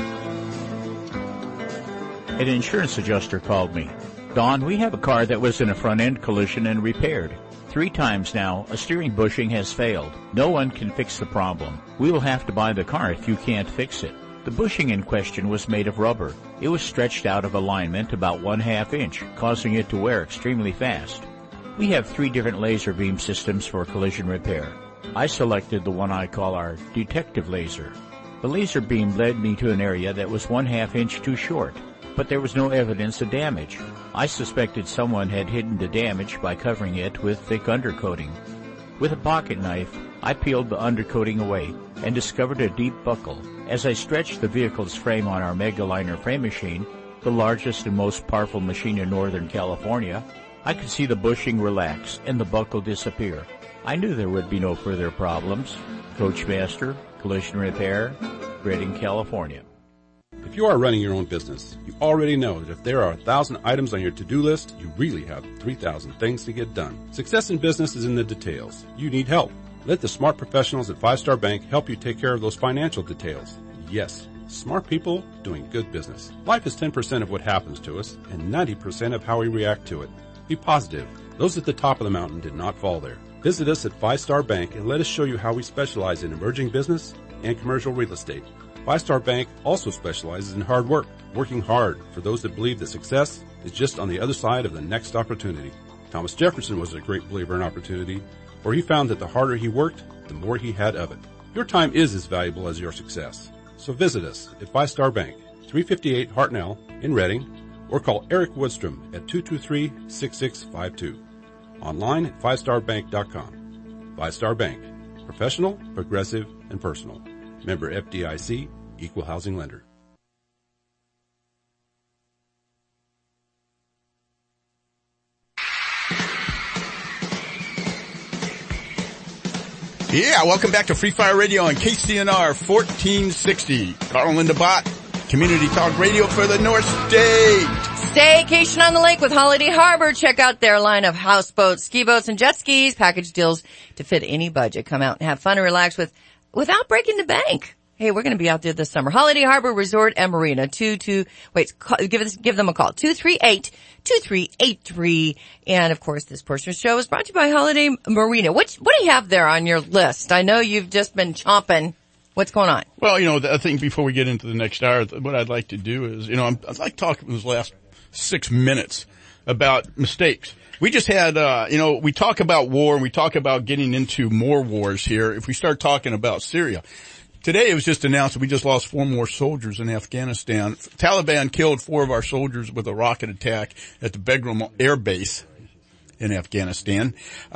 An insurance adjuster called me. Don, we have a car that was in a front-end collision and repaired. 3 times now, a steering bushing has failed. No one can fix the problem. We will have to buy the car if you can't fix it. The bushing in question was made of rubber. It was stretched out of alignment about 1/2 inch, causing it to wear extremely fast. We have 3 different laser beam systems for collision repair. I selected the one I call our detective laser. The laser beam led me to an area that was 1/2 inch too short, but there was no evidence of damage. I suspected someone had hidden the damage by covering it with thick undercoating. With a pocket knife, I peeled the undercoating away and discovered a deep buckle. As I stretched the vehicle's frame on our Megaliner frame machine, the largest and most powerful machine in Northern California, I could see the bushing relax and the buckle disappear. I knew there would be no further problems. Coachmaster, Collision Repair, Redding, California. If you are running your own business, you already know that if there are 1,000 items on your to-do list, you really have 3,000 things to get done. Success in business is in the details. You need help. Let the smart professionals at 5 Star Bank help you take care of those financial details. Yes, smart people doing good business. Life is 10% of what happens to us and 90% of how we react to it. Be positive. Those at the top of the mountain did not fall there. Visit us at 5 Star Bank and let us show you how we specialize in emerging business and commercial real estate. 5 Star Bank also specializes in hard work, working hard for those that believe that success is just on the other side of the next opportunity. Thomas Jefferson was a great believer in opportunity, for he found that the harder he worked, the more he had of it. Your time is as valuable as your success. So visit us at 5 Star Bank, 358 Hartnell in Reading, or call Eric Woodstrom at 223-6652. Online at 5starbank.com. 5 Star Bank. Professional, progressive, and personal. Member FDIC, Equal Housing Lender. Yeah, welcome back to Free Fire Radio on KCNR 1460. Carl and DeBott, Community Talk Radio for the North State. Staycation on the lake with Holiday Harbor. Check out their line of houseboats, ski boats, and jet skis. Package deals to fit any budget. Come out and have fun and relax without breaking the bank. Hey, we're going to be out there this summer. Holiday Harbor Resort and Marina. Give them a call. 238-2383. And of course, this portion of the show is brought to you by Holiday Marina. What do you have there on your list? I know you've just been chomping What's going on? Well, I think before we get into the next hour, what I'd like to do is, I'd like to talk in those last 6 minutes about mistakes. We just had, we talk about war and we talk about getting into more wars here. If we start talking about Syria. Today it was just announced that we just lost 4 more soldiers in Afghanistan. Taliban killed 4 of our soldiers with a rocket attack at the Bagram Air Base in Afghanistan.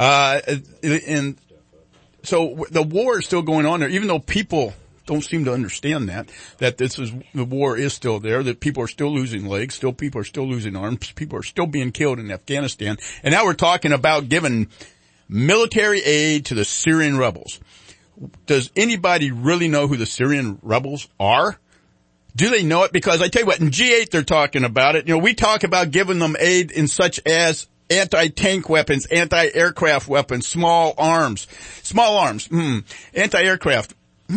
And so the war is still going on there, even though people don't seem to understand that the war is still there, that people are still losing legs, people are still losing arms, people are still being killed in Afghanistan. And now we're talking about giving military aid to the Syrian rebels. Does anybody really know who the Syrian rebels are? Do they know it? Because I tell you what, in G8 they're talking about it. We talk about giving them aid in such as anti-tank weapons, anti-aircraft weapons, small arms, anti-aircraft,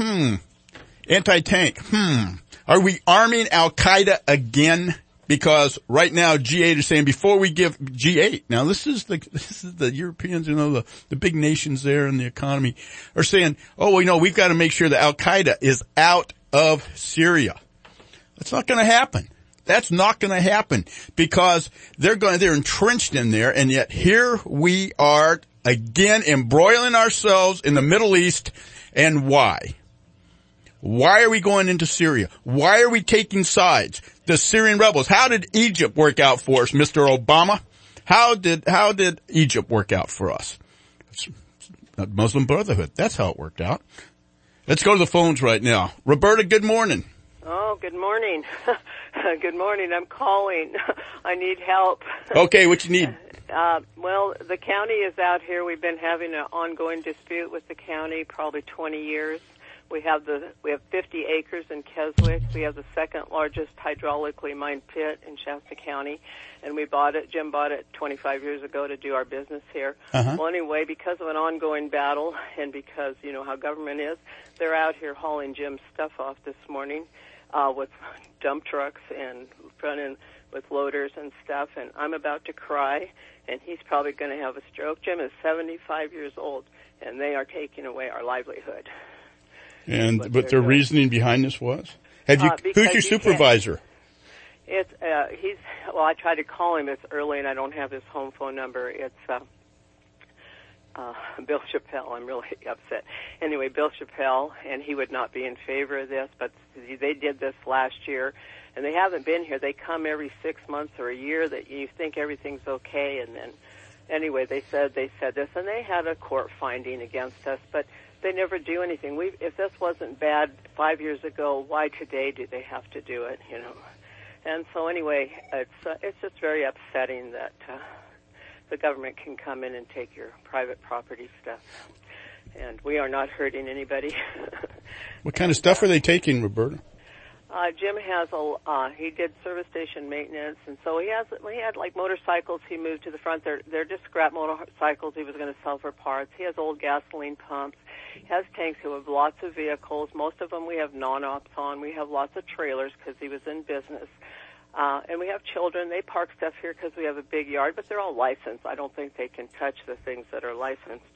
anti-tank, Are we arming Al-Qaeda again? Because right now G8 is saying before we give G8, now this is the Europeans, the big nations there in the economy are saying, we've got to make sure that Al-Qaeda is out of Syria. That's not going to happen. That's not going to happen because they're entrenched in there, and yet here we are again embroiling ourselves in the Middle East. And why? Why are we going into Syria? Why are we taking sides? The Syrian rebels. How did Egypt work out for us, Mr. Obama? How did Egypt work out for us? It's Muslim Brotherhood. That's how it worked out. Let's go to the phones right now. Roberta, good morning. Oh, good morning. Good morning. I'm calling. I need help. Okay, what you need? Well, the county is out here. We've been having an ongoing dispute with the county probably 20 years. We have 50 acres in Keswick. We have the second largest hydraulically mined pit in Shasta County, and we bought it. Jim bought it 25 years ago to do our business here. Uh-huh. Well, anyway, because of an ongoing battle and because you know how government is, they're out here hauling Jim's stuff off this morning with dump trucks and running with loaders and stuff, and I'm about to cry, and he's probably going to have a stroke. Jim is 75 years old, and they are taking away our livelihood. But their reasoning behind this was? Who's your supervisor? I tried to call him. It's early and I don't have his home phone number. It's, Bill Chappelle. I'm really upset. Anyway, Bill Chappelle, and he would not be in favor of this, but they did this last year, and they haven't been here. They come every 6 months or a year that you think everything's okay, and then, anyway, they said this, and they had a court finding against us, but they never do anything. If this wasn't bad 5 years ago, why today do they have to do it, you know? And so anyway, it's just very upsetting that the government can come in and take your private property stuff. And we are not hurting anybody. What kind of stuff are they taking, Roberta? Jim has he did service station maintenance, and so he had like motorcycles he moved to the front. They're just scrap motorcycles he was going to sell for parts. He has old gasoline pumps. He has tanks. He has lots of vehicles. Most of them we have non-ops on. We have lots of trailers because he was in business. And we have children. They park stuff here because we have a big yard, but they're all licensed. I don't think they can touch the things that are licensed.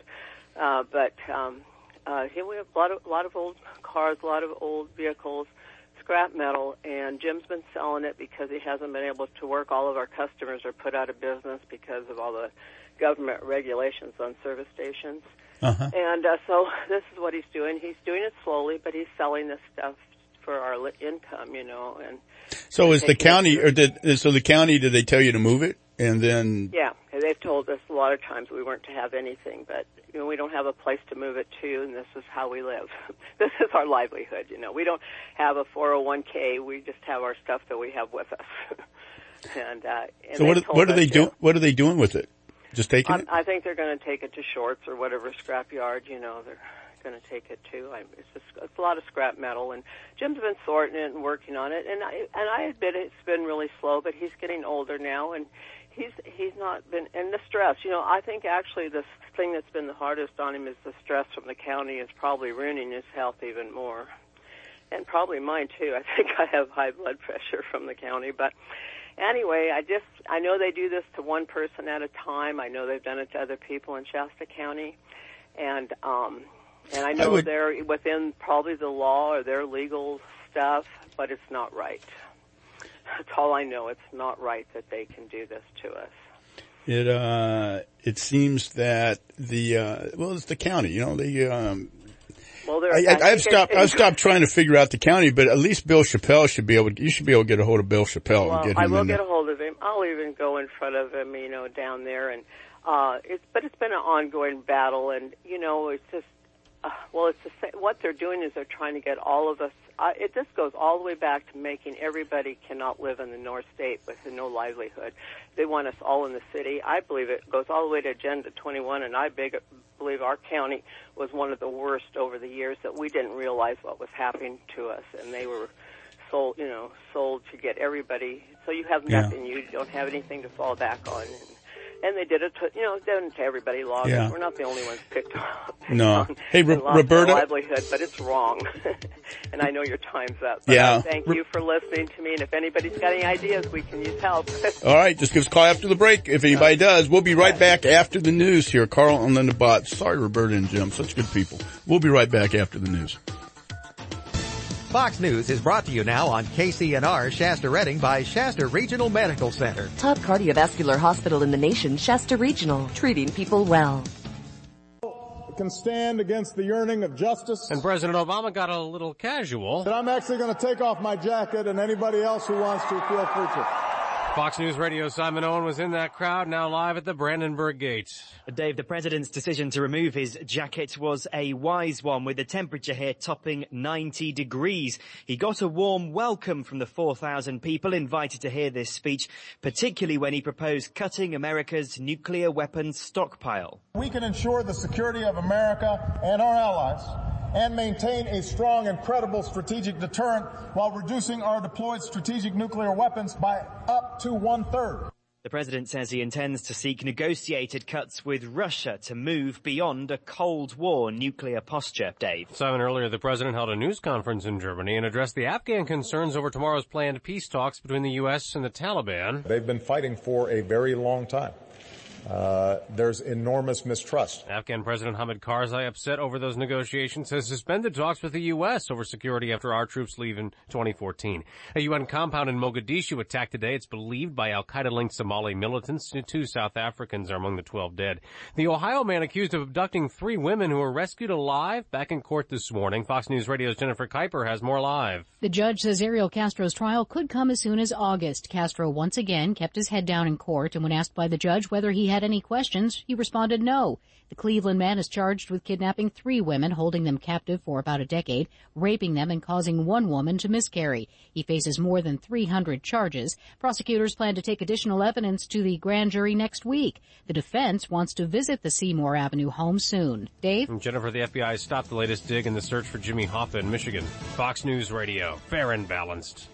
Here we have a lot of old cars, a lot of old vehicles, scrap metal, and Jim's been selling it because he hasn't been able to work. All of our customers are put out of business because of all the government regulations on service stations. Uh-huh. And so this is what he's doing. He's doing it slowly, but he's selling this stuff for our income, you know. And so is the county, the county, did they tell you to move it? And then yeah, they've told us a lot of times we weren't to have anything, but you know we don't have a place to move it to, and this is how we live. This is our livelihood, you know. We don't have a 401k. We just have our stuff that we have with us. and so what are they doing? What are they doing with it? Just taking it? I think they're going to take it to Shorts or whatever scrapyard, you know. They're going to take it to. It's a lot of scrap metal, and Jim's been sorting it and working on it, and I admit it's been really slow, but he's getting older now, and he's not been, and the stress, you know, I think actually the thing that's been the hardest on him is the stress from the county is probably ruining his health even more, and probably mine too. I think I have high blood pressure from the county, but anyway, I know they do this to one person at a time. I know they've done it to other people in Shasta County, and And I know they're within probably the law or their legal stuff, but it's not right. That's all I know. It's not right that they can do this to us. It seems that it's the county, you know, I've stopped trying to figure out the county, but at least Bill Chappelle should be able to get a hold of Bill Chappelle and get him I will get a hold of him. I'll even go in front of him, you know, down there, and it's been an ongoing battle, and you know, it's just it's the same. What they're doing is they're trying to get all of us. This goes all the way back to making everybody cannot live in the North State with no livelihood. They want us all in the city. I believe it goes all the way to Agenda 21, and I believe our county was one of the worst over the years, that we didn't realize what was happening to us, and they were sold to get everybody. So you have nothing. You don't have anything to fall back on. And they did it to, done to everybody. Loggers. Yeah. We're not the only ones picked up. No. Hey, Roberta. Livelihood, but it's wrong. And I know your time's up. But thank you for listening to me. And if anybody's got any ideas, we can use help. All right. Just give us a call after the break. If anybody does, we'll be right back after the news here. Carl and Linda Bott. Sorry, Roberta and Jim. Such good people. We'll be right back after the news. Fox News is brought to you now on KCNR Shasta Redding by Shasta Regional Medical Center. Top cardiovascular hospital in the nation, Shasta Regional, treating people well. Can stand against the yearning of justice. And President Obama got a little casual. But I'm actually going to take off my jacket, and anybody else who wants to, feel free to. Fox News Radio Simon Owen was in that crowd, now live at the Brandenburg Gate. Dave, the president's decision to remove his jacket was a wise one, with the temperature here topping 90 degrees. He got a warm welcome from the 4,000 people invited to hear this speech, particularly when he proposed cutting America's nuclear weapons stockpile. We can ensure the security of America and our allies and maintain a strong and credible strategic deterrent while reducing our deployed strategic nuclear weapons by up to 1/3. The president says he intends to seek negotiated cuts with Russia to move beyond a Cold War nuclear posture, Dave. Simon, earlier the president held a news conference in Germany and addressed the Afghan concerns over tomorrow's planned peace talks between the U.S. and the Taliban. They've been fighting for a very long time. There's enormous mistrust. Afghan President Hamid Karzai, upset over those negotiations, has suspended talks with the U.S. over security after our troops leave in 2014. A UN compound in Mogadishu attacked today. It's believed by al-Qaeda-linked Somali militants. 2 South Africans are among the 12 dead. The Ohio man accused of abducting 3 women who were rescued alive back in court this morning. Fox News Radio's Jennifer Kuiper has more live. The judge says Ariel Castro's trial could come as soon as August. Castro once again kept his head down in court, and when asked by the judge whether he had any questions, he responded no. The Cleveland man is charged with kidnapping 3 women, holding them captive for about a decade, raping them, and causing 1 woman to miscarry. He faces more than 300 charges. Prosecutors plan to take additional evidence to the grand jury next week. The defense wants to visit the Seymour Avenue home soon. Dave? And Jennifer, the FBI has stopped the latest dig in the search for Jimmy Hoffa in Michigan. Fox News Radio, fair and balanced.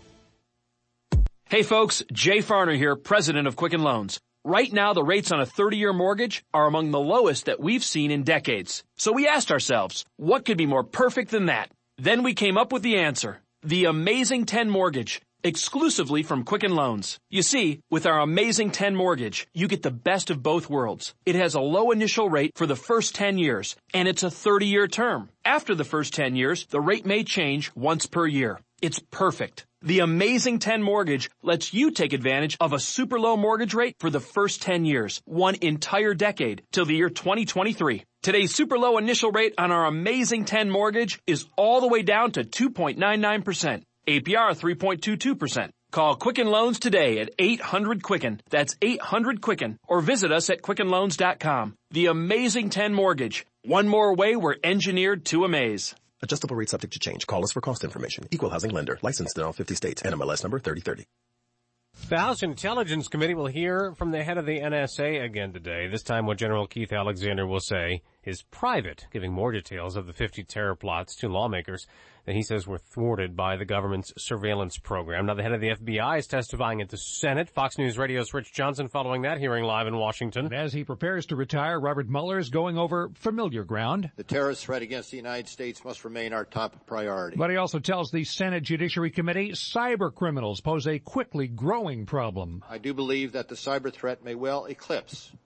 Hey folks, Jay Farner here, president of Quicken Loans. Right now, the rates on a 30-year mortgage are among the lowest that we've seen in decades. So we asked ourselves, what could be more perfect than that? Then we came up with the answer. The Amazing 10 Mortgage, exclusively from Quicken Loans. You see, with our Amazing 10 Mortgage, you get the best of both worlds. It has a low initial rate for the first 10 years, and it's a 30-year term. After the first 10 years, the rate may change once per year. It's perfect. The Amazing 10 Mortgage lets you take advantage of a super low mortgage rate for the first 10 years, 1 entire decade, till the year 2023. Today's super low initial rate on our Amazing 10 Mortgage is all the way down to 2.99%. APR 3.22%. Call Quicken Loans today at 800-QUICKEN. That's 800-QUICKEN. Or visit us at QuickenLoans.com. The Amazing 10 Mortgage. One more way we're engineered to amaze. Adjustable rate subject to change. Call us for cost information. Equal housing lender. Licensed in all 50 states. NMLS number 3030. The House Intelligence Committee will hear from the head of the NSA again today. This time what General Keith Alexander will say is private, giving more details of the 50 terror plots to lawmakers that he says were thwarted by the government's surveillance program. Now, the head of the FBI is testifying at the Senate. Fox News Radio's Rich Johnson following that hearing live in Washington. And as he prepares to retire, Robert Mueller is going over familiar ground. The terrorist threat against the United States must remain our top priority. But he also tells the Senate Judiciary Committee cyber criminals pose a quickly growing problem. I do believe that the cyber threat may well eclipse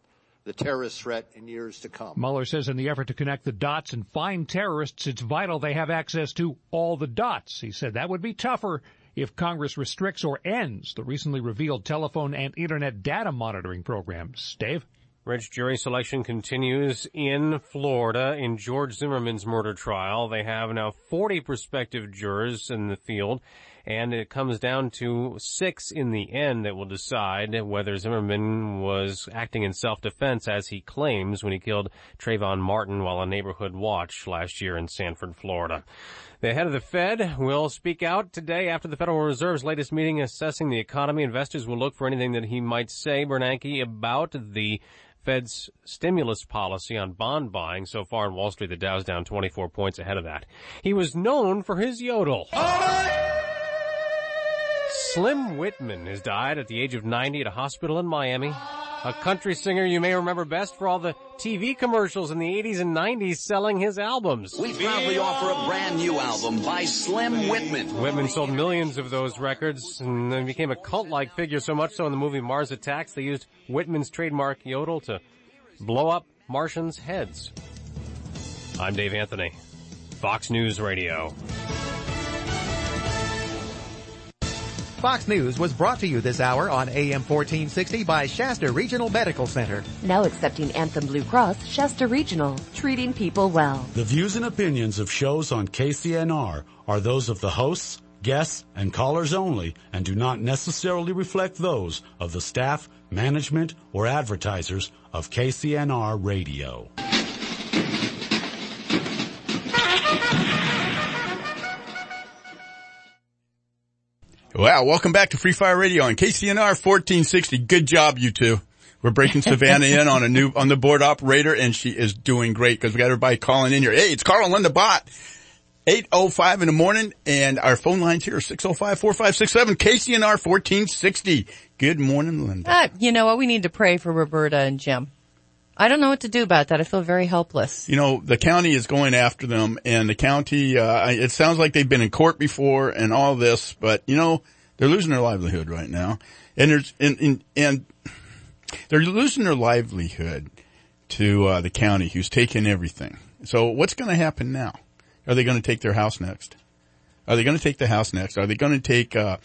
the terrorist threat in years to come. Mueller says in the effort to connect the dots and find terrorists, it's vital they have access to all the dots. He said that would be tougher if Congress restricts or ends the recently revealed telephone and internet data monitoring programs. Dave? Rich, jury selection continues in Florida in George Zimmerman's murder trial. They have now 40 prospective jurors in the field, and it comes down to 6 in the end that will decide whether Zimmerman was acting in self-defense, as he claims, when he killed Trayvon Martin while on neighborhood watch last year in Sanford, Florida. The head of the Fed will speak out today after the Federal Reserve's latest meeting assessing the economy. Investors will look for anything that he might say, Bernanke, about the Fed's stimulus policy on bond buying. So far in Wall Street, the Dow's down 24 points ahead of that. He was known for his yodel. Slim Whitman has died at the age of 90 at a hospital in Miami. A country singer you may remember best for all the TV commercials in the 80s and 90s selling his albums. We proudly offer a brand new album by Slim Whitman. Whitman sold millions of those records and then became a cult-like figure, so much so in the movie Mars Attacks, they used Whitman's trademark yodel to blow up Martians' heads. I'm Dave Anthony, Fox News Radio. Fox News was brought to you this hour on AM 1460 by Shasta Regional Medical Center. Now accepting Anthem Blue Cross, Shasta Regional, treating people well. The views and opinions of shows on KCNR are those of the hosts, guests, and callers only and do not necessarily reflect those of the staff, management, or advertisers of KCNR Radio. Wow, welcome back to Free Fire Radio on KCNR 1460. Good job, you two. We're breaking Savannah in on the board operator, and she is doing great because we got everybody calling in here. Hey, it's Carl and Linda Bott. 8:05 in the morning, and our phone lines here are 605-4567, KCNR 1460. Good morning, Linda. You know what? We need to pray for Roberta and Jim. I don't know what to do about that. I feel very helpless. You know, the county is going after them, and the county, it sounds like they've been in court before and all this, but, you know, they're losing their livelihood right now. And and they're losing their livelihood to, the county who's taken everything. So what's going to happen now? Are they going to take their house next? Are they going to take the house next? Are they going to take, or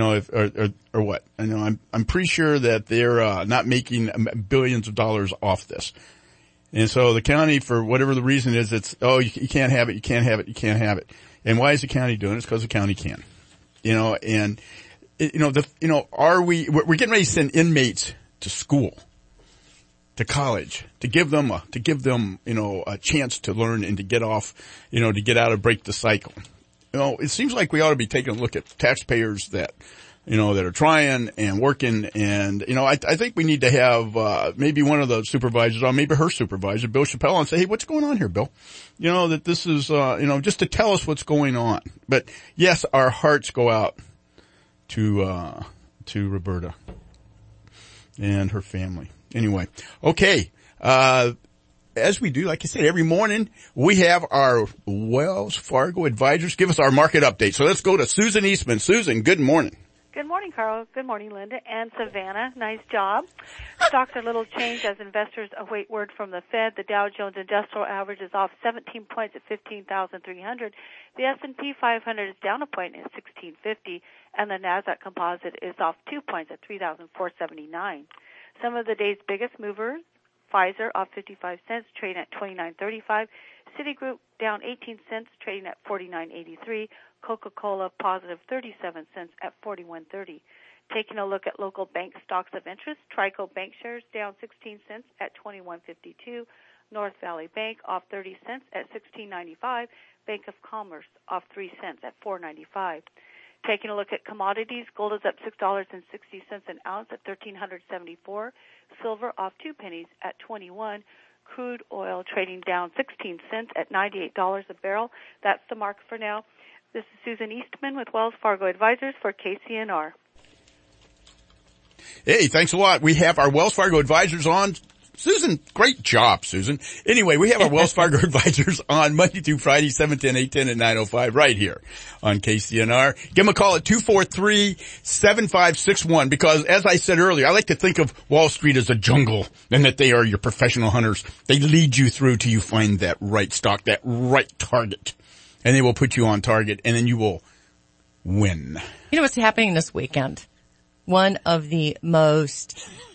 what? I know I'm pretty sure that they're, not making billions of dollars off this. And so the county, for whatever the reason is, it's, you can't have it, you can't have it, you can't have it. And why is the county doing it? It's because the county can. You know, and, we're getting ready to send inmates to school, to college, to give them, a chance to learn and to get off, to get out and break the cycle. It seems like we ought to be taking a look at taxpayers that are trying and working. And, I think we need to have, maybe one of the supervisors, or maybe her supervisor, Bill Chappelle, and say, hey, what's going on here, Bill? That this is, just to tell us what's going on. But yes, our hearts go out to Roberta and her family. Anyway. Okay. As we do, like I said, every morning, we have our Wells Fargo advisors give us our market update. So let's go to Susan Eastman. Susan, good morning. Good morning, Carl. Good morning, Linda and Savannah. Nice job. Stocks are a little changed as investors await word from the Fed. The Dow Jones Industrial Average is off 17 points at 15,300. The S&P 500 is down a point at 1650, and the Nasdaq Composite is off 2 points at 3,479. Some of the day's biggest movers: Pfizer off 55 cents, trading at $29.35. Citigroup down 18 cents, trading at $49.83. Coca-Cola positive 37 cents at $41.30. Taking a look at local bank stocks of interest: Trico Bank shares down 16 cents at $21.52. North Valley Bank off 30 cents at $16.95. Bank of Commerce off 3 cents at $4.95. Taking a look at commodities, gold is up $6.60 an ounce at $1,374. Silver off 2 pennies at 21. Crude oil trading down 16 cents at $98 a barrel. That's the market for now. This is Susan Eastman with Wells Fargo Advisors for KCNR. Hey, thanks a lot. We have our Wells Fargo Advisors on. Susan, great job, Susan. Anyway, we have our Wells Fargo advisors on Monday through Friday, 710, 810, and 905 right here on KCNR. Give them a call at 243-7561 because, as I said earlier, I like to think of Wall Street as a jungle and that they are your professional hunters. They lead you through till you find that right stock, that right target, and they will put you on target, and then you will win. You know what's happening this weekend? One of the most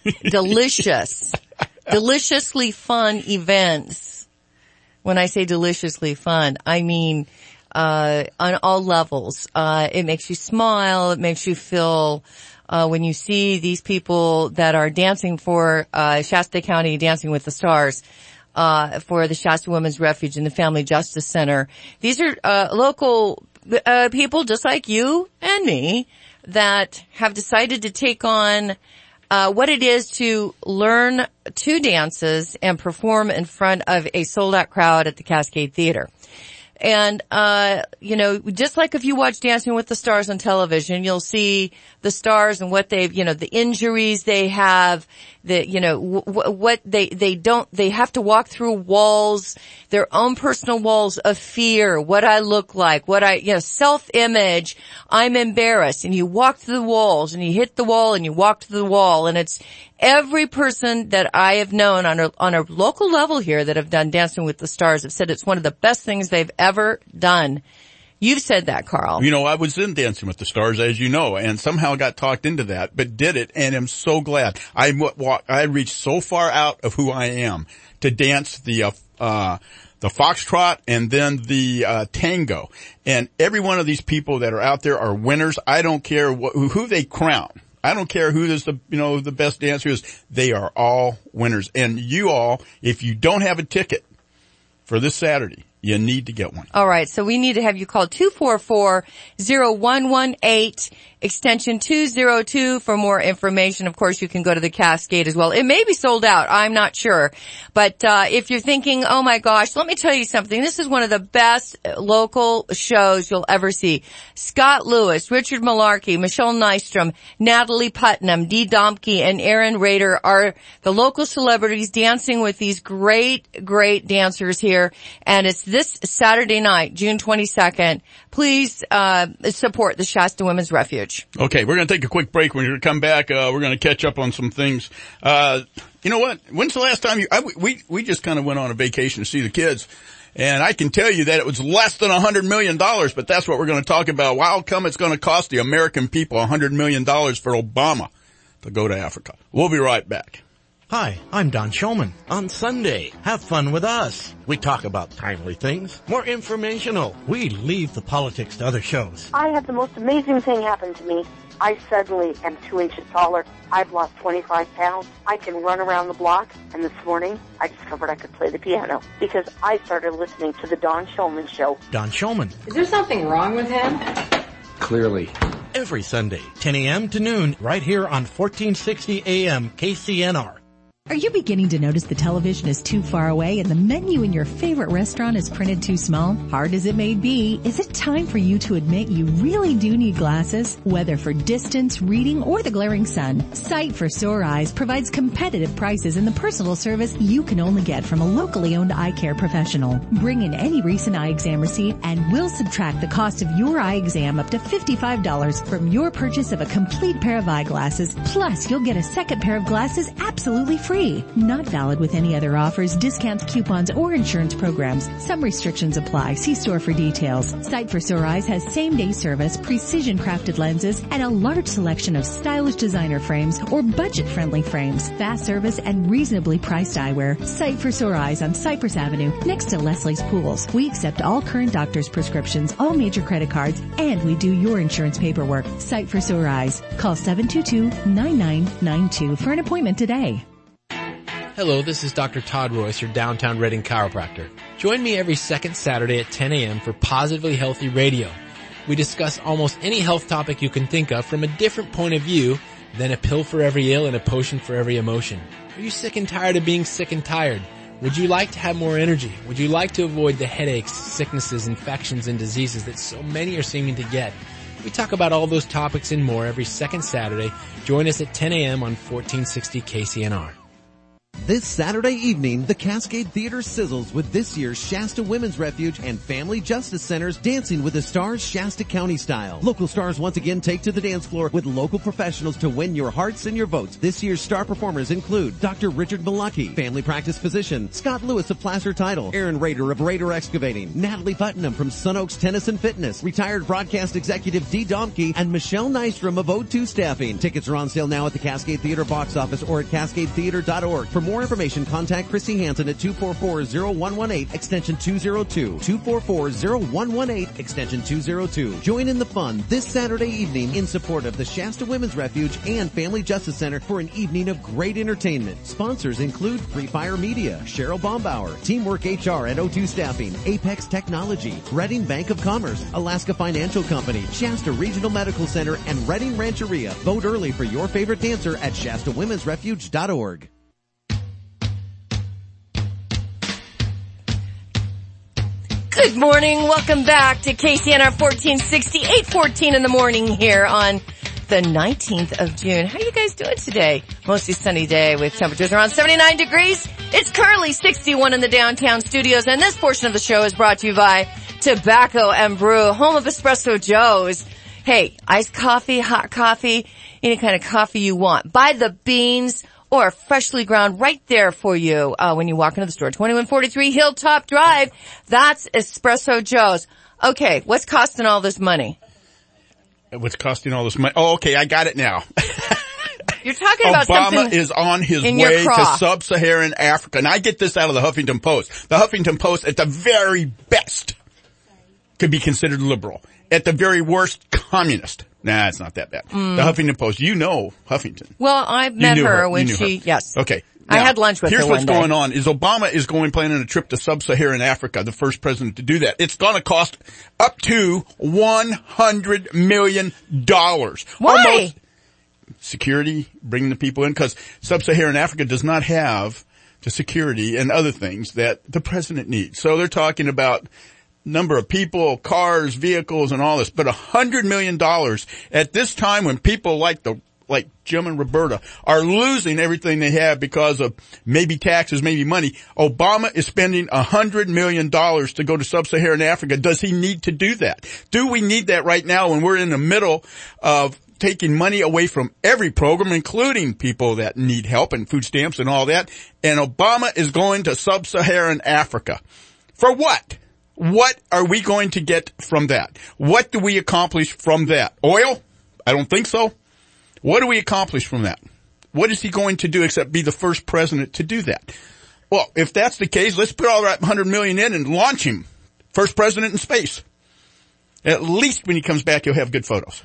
deliciously fun events. When I say deliciously fun, I mean on all levels. It makes you smile. It makes you feel when you see these people that are dancing for Shasta County Dancing with the Stars for the Shasta Women's Refuge and the Family Justice Center. These are local people just like you and me that have decided to take on what it is to learn two dances and perform in front of a sold-out crowd at the Cascade Theater. And, just like if you watch Dancing with the Stars on television, you'll see the stars and what they've, the injuries they have, what they have to walk through walls, their own personal walls of fear, what I look like, self-image, I'm embarrassed, and you walk through the walls and you hit the wall and you walk to the wall, and it's every person that I have known on a local level here that have done Dancing with the Stars have said it's one of the best things they've ever done. You've said that, Carl. I was in Dancing with the Stars, as you know, and somehow got talked into that, but did it, and am so glad. I reached so far out of who I am to dance the foxtrot and then the tango. And every one of these people that are out there are winners. I don't care who they crown. I don't care who is the best dancer is. They are all winners. And you all, if you don't have a ticket for this Saturday, you need to get one. All right. So we need to have you call 244-0118, extension 202 for more information. Of course, you can go to the Cascade as well. It may be sold out. I'm not sure. But, if you're thinking, oh my gosh, let me tell you something. This is one of the best local shows you'll ever see. Scott Lewis, Richard Malarkey, Michelle Nystrom, Natalie Putnam, Dee Domke, and Aaron Rader are the local celebrities dancing with these great, great dancers here. And it's this Saturday night, June 22nd. Please support the Shasta Women's Refuge. Okay, we're going to take a quick break. When we come back, we're going to catch up on some things. You know what? When's the last time we just kind of went on a vacation to see the kids, and I can tell you that it was less than $100 million, but that's what we're going to talk about. How come it's going to cost the American people $100 million for Obama to go to Africa? We'll be right back. Hi, I'm Don Shulman. On Sunday, have fun with us. We talk about timely things, more informational. We leave the politics to other shows. I had the most amazing thing happen to me. I suddenly am 2 inches taller. I've lost 25 pounds. I can run around the block. And this morning, I discovered I could play the piano because I started listening to the Don Shulman Show. Don Shulman. Is there something wrong with him? Clearly. Every Sunday, 10 a.m. to noon, right here on 1460 a.m. KCNR. Are you beginning to notice the television is too far away and the menu in your favorite restaurant is printed too small? Hard as it may be, is it time for you to admit you really do need glasses? Whether for distance, reading, or the glaring sun, Sight for Sore Eyes provides competitive prices and the personal service you can only get from a locally owned eye care professional. Bring in any recent eye exam receipt and we'll subtract the cost of your eye exam up to $55 from your purchase of a complete pair of eyeglasses. Plus, you'll get a second pair of glasses absolutely free. Not valid with any other offers, discounts, coupons, or insurance programs. Some restrictions apply. See store for details. Sight for Sore Eyes has same-day service, precision-crafted lenses, and a large selection of stylish designer frames or budget-friendly frames, fast service, and reasonably priced eyewear. Sight for Sore Eyes on Cypress Avenue, next to Leslie's Pools. We accept all current doctor's prescriptions, all major credit cards, and we do your insurance paperwork. Sight for Sore Eyes. Call 722-9992 for an appointment today. Hello, this is Dr. Todd Royce, your downtown Reading chiropractor. Join me every second Saturday at 10 a.m. for Positively Healthy Radio. We discuss almost any health topic you can think of from a different point of view than a pill for every ill and a potion for every emotion. Are you sick and tired of being sick and tired? Would you like to have more energy? Would you like to avoid the headaches, sicknesses, infections, and diseases that so many are seeming to get? We talk about all those topics and more every second Saturday. Join us at 10 a.m. on 1460 KCNR. This Saturday evening, the Cascade Theater sizzles with this year's Shasta Women's Refuge and Family Justice Center's Dancing with the Stars Shasta County style. Local stars once again take to the dance floor with local professionals to win your hearts and your votes. This year's star performers include Dr. Richard Malucky, family practice physician, Scott Lewis of Placer Title, Aaron Rader of Rader Excavating, Natalie Putnam from Sun Oaks Tennis and Fitness, retired broadcast executive Dee Domke, and Michelle Nystrom of O2 Staffing. Tickets are on sale now at the Cascade Theater box office or at cascadetheater.org. For more information, contact Chrissy Hansen at 244-0118, extension 202. 244-0118, extension 202. Join in the fun this Saturday evening in support of the Shasta Women's Refuge and Family Justice Center for an evening of great entertainment. Sponsors include Free Fire Media, Cheryl Bombauer, Teamwork HR at O2 Staffing, Apex Technology, Reading Bank of Commerce, Alaska Financial Company, Shasta Regional Medical Center, and Reading Rancheria. Vote early for your favorite dancer at ShastaWomen'sRefuge.org. Good morning. Welcome back to KCNR 1460, 8:14 in the morning here on the 19th of June. How are you guys doing today? Mostly sunny day with temperatures around 79 degrees. It's currently 61 in the downtown studios, and this portion of the show is brought to you by Tobacco and Brew, home of Espresso Joe's. Hey, iced coffee, hot coffee, any kind of coffee you want. Buy the beans or freshly ground right there for you when you walk into the store. 2143 Hilltop Drive. That's Espresso Joe's. Okay, what's costing all this money? What's costing all this money? Oh, okay, I got it now. You're talking about Obama is on his way to sub-Saharan Africa. And I get this out of the Huffington Post. The Huffington Post, at the very best, could be considered liberal. At the very worst, communist. Nah, it's not that bad. The Huffington Post. You know Huffington. Well, I met her when she, yes. Okay. Now, I had lunch with her one day. Here's what's going on is Obama is planning a trip to sub-Saharan Africa, the first president to do that. It's going to cost up to $100 million. Why? Almost security, bringing the people in, because sub-Saharan Africa does not have the security and other things that the president needs. So they're talking about number of people, cars, vehicles, and all this, but $100 million at this time when people like Jim and Roberta are losing everything they have because of maybe taxes, maybe money. Obama is spending $100 million to go to sub-Saharan Africa. Does he need to do that? Do we need that right now when we're in the middle of taking money away from every program, including people that need help and food stamps and all that? And Obama is going to sub-Saharan Africa. For what? What are we going to get from that? What do we accomplish from that? Oil? I don't think so. What do we accomplish from that? What is he going to do except be the first president to do that? Well, if that's the case, let's put all that $100 million in and launch him. First president in space. At least when he comes back, he'll have good photos.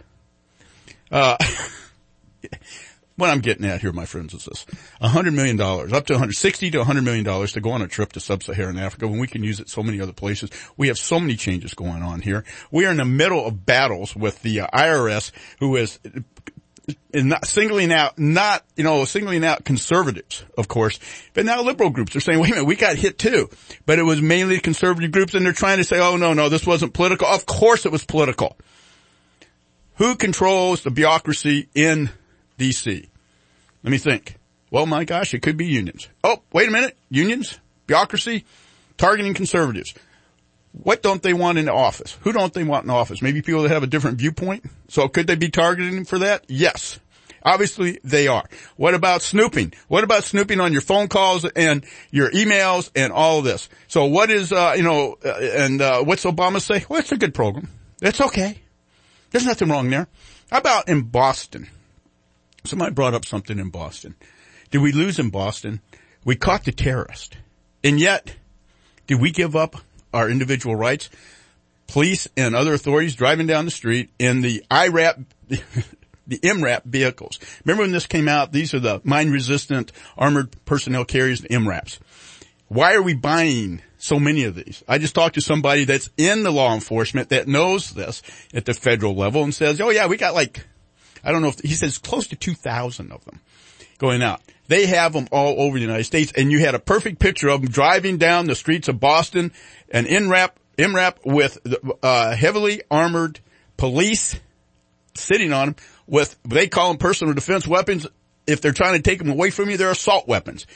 What I'm getting at here, my friends, is this. $100 million, up to $160 to $100 million to go on a trip to sub-Saharan Africa when we can use it so many other places. We have so many changes going on here. We are in the middle of battles with the IRS, who is not singling out conservatives, of course, but now liberal groups are saying, wait a minute, we got hit too. But it was mainly conservative groups, and they're trying to say, oh, no, this wasn't political. Of course it was political. Who controls the bureaucracy in D.C.? Let me think. Well, my gosh, it could be unions. Oh, wait a minute. Unions, bureaucracy, targeting conservatives. What don't they want in the office? Who don't they want in office? Maybe people that have a different viewpoint. So could they be targeting for that? Yes. Obviously they are. What about snooping? What about snooping on your phone calls and your emails and all of this? So what is, what's Obama say? Well, it's a good program. It's okay. There's nothing wrong there. How about in Boston? Somebody brought up something in Boston. Did we lose in Boston? We caught the terrorist. And yet, did we give up our individual rights? Police and other authorities driving down the street in the IRAP, the MRAP vehicles. Remember when this came out? These are the mine-resistant armored personnel carriers, the MRAPs. Why are we buying so many of these? I just talked to somebody that's in the law enforcement that knows this at the federal level and says, oh yeah, we got he says close to 2,000 of them going out. They have them all over the United States, and you had a perfect picture of them driving down the streets of Boston, an MRAP with heavily armored police sitting on them with, they call them personal defense weapons. If they're trying to take them away from you, they're assault weapons.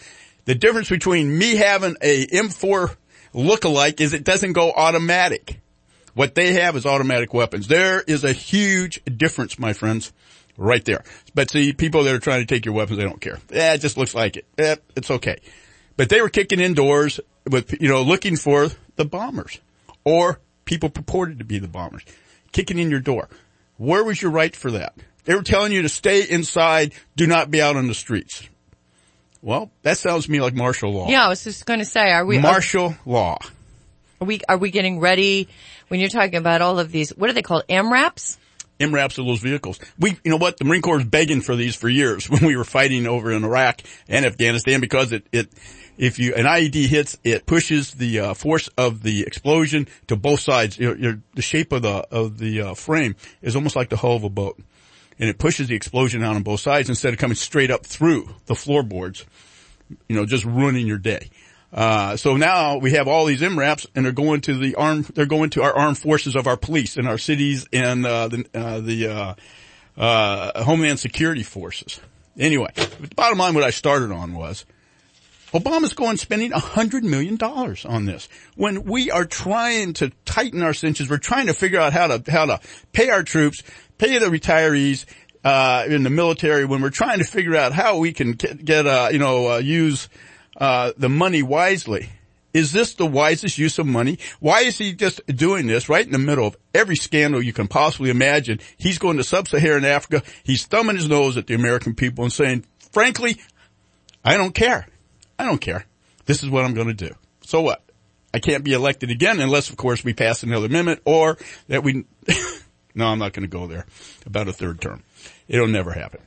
The difference between me having a M4 lookalike is it doesn't go automatic. What they have is automatic weapons. There is a huge difference, my friends, right there. But see, people that are trying to take your weapons, they don't care. It just looks like it. It's okay. But they were kicking in doors with, looking for the bombers or people purported to be the bombers, kicking in your door. Where was your right for that? They were telling you to stay inside, do not be out on the streets. Well, that sounds to me like martial law. Yeah, I was just going to say, are we martial law? Are we getting ready when you're talking about all of these? What are they called? MRAPs? MRAPs are those vehicles. The Marine Corps was begging for these for years when we were fighting over in Iraq and Afghanistan because if an IED hits, it pushes the force of the explosion to both sides. The shape of the frame is almost like the hull of a boat, and it pushes the explosion out on both sides instead of coming straight up through the floorboards. Just ruining your day. So now we have all these MRAPs, and they're going to our armed forces of our police in our cities and the Homeland Security forces. Anyway, the bottom line, what I started on was Obama's spending $100 million on this. When we are trying to tighten our cinches, we're trying to figure out how to pay our troops, pay the retirees, in the military, when we're trying to figure out how we can use the money wisely. Is this the wisest use of money? Why is he just doing this right in the middle of every scandal you can possibly imagine? He's going to sub-Saharan Africa. He's thumbing his nose at the American people and saying, frankly, I don't care. This is what I'm going to do. So what? I can't be elected again unless, of course, we pass another amendment or that we no, I'm not going to go there about a third term. It'll never happen.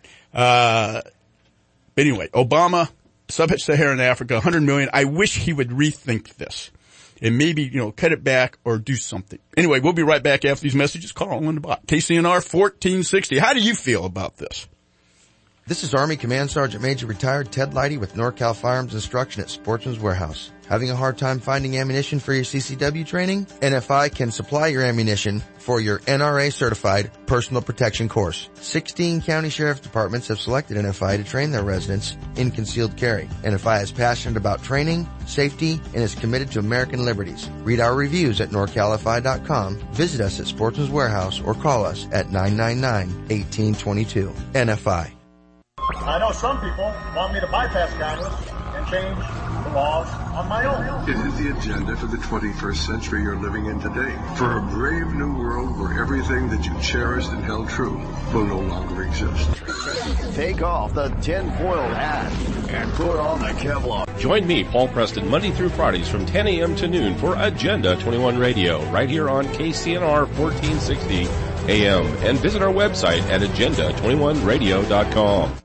Anyway, Obama, Sub-Saharan Africa, $100 million. I wish he would rethink this and maybe, cut it back or do something. Anyway, we'll be right back after these messages. Carl on the bot. KCNR 1460. How do you feel about this? This is Army Command Sergeant Major Retired Ted Leidy with NorCal Firearms Instruction at Sportsman's Warehouse. Having a hard time finding ammunition for your CCW training? NFI can supply your ammunition for your NRA certified personal protection course. 16 county sheriff's departments have selected NFI to train their residents in concealed carry. NFI is passionate about training, safety, and is committed to American liberties. Read our reviews at NorCalFI.com, visit us at Sportsman's Warehouse, or call us at 999-1822. NFI. I know some people want me to bypass Congress and change the laws on my own. It is the agenda for the 21st century you're living in today. For a brave new world where everything that you cherished and held true will no longer exist. Take off the tinfoil hat and put on the Kevlar. Join me, Paul Preston, Monday through Fridays from 10 a.m. to noon for Agenda 21 Radio, right here on KCNR 1460 AM. And visit our website at agenda21radio.com.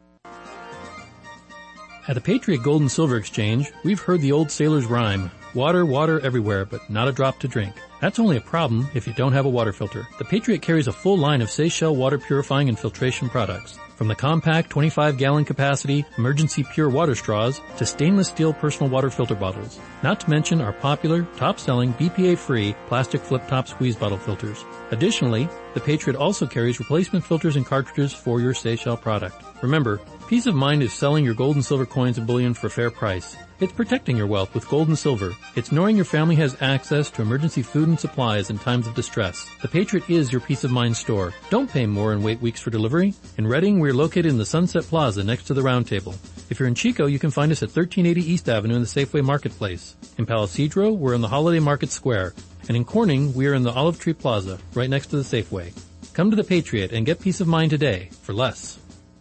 At the Patriot Gold and Silver Exchange, we've heard the old sailor's rhyme, water, water everywhere, but not a drop to drink. That's only a problem if you don't have a water filter. The Patriot carries a full line of Seychelles water purifying and filtration products. From the compact 25-gallon capacity emergency pure water straws to stainless steel personal water filter bottles. Not to mention our popular, top-selling, BPA-free plastic flip-top squeeze bottle filters. Additionally, the Patriot also carries replacement filters and cartridges for your Seychelles product. Remember, peace of mind is selling your gold and silver coins and bullion for a fair price. It's protecting your wealth with gold and silver. It's knowing your family has access to emergency food and supplies in times of distress. The Patriot is your peace of mind store. Don't pay more and wait weeks for delivery. In Reading, we're located in the Sunset Plaza next to the Round Table. If you're in Chico, you can find us at 1380 East Avenue in the Safeway Marketplace. In Palo Cedro, we're in the Holiday Market Square. And in Corning, we are in the Olive Tree Plaza, right next to the Safeway. Come to the Patriot and get peace of mind today for less.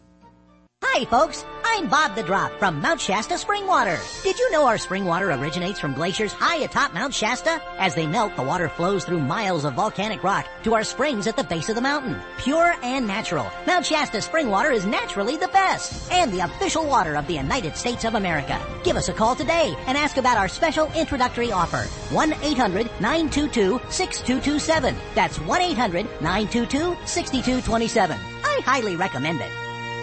Hi folks, I'm Bob the Drop from Mount Shasta Spring Water. Did you know our spring water originates from glaciers high atop Mount Shasta? As they melt, the water flows through miles of volcanic rock to our springs at the base of the mountain. Pure and natural, Mount Shasta Spring Water is naturally the best and the official water of the United States of America. Give us a call today and ask about our special introductory offer. 1-800-922-6227. That's 1-800-922-6227. I highly recommend it.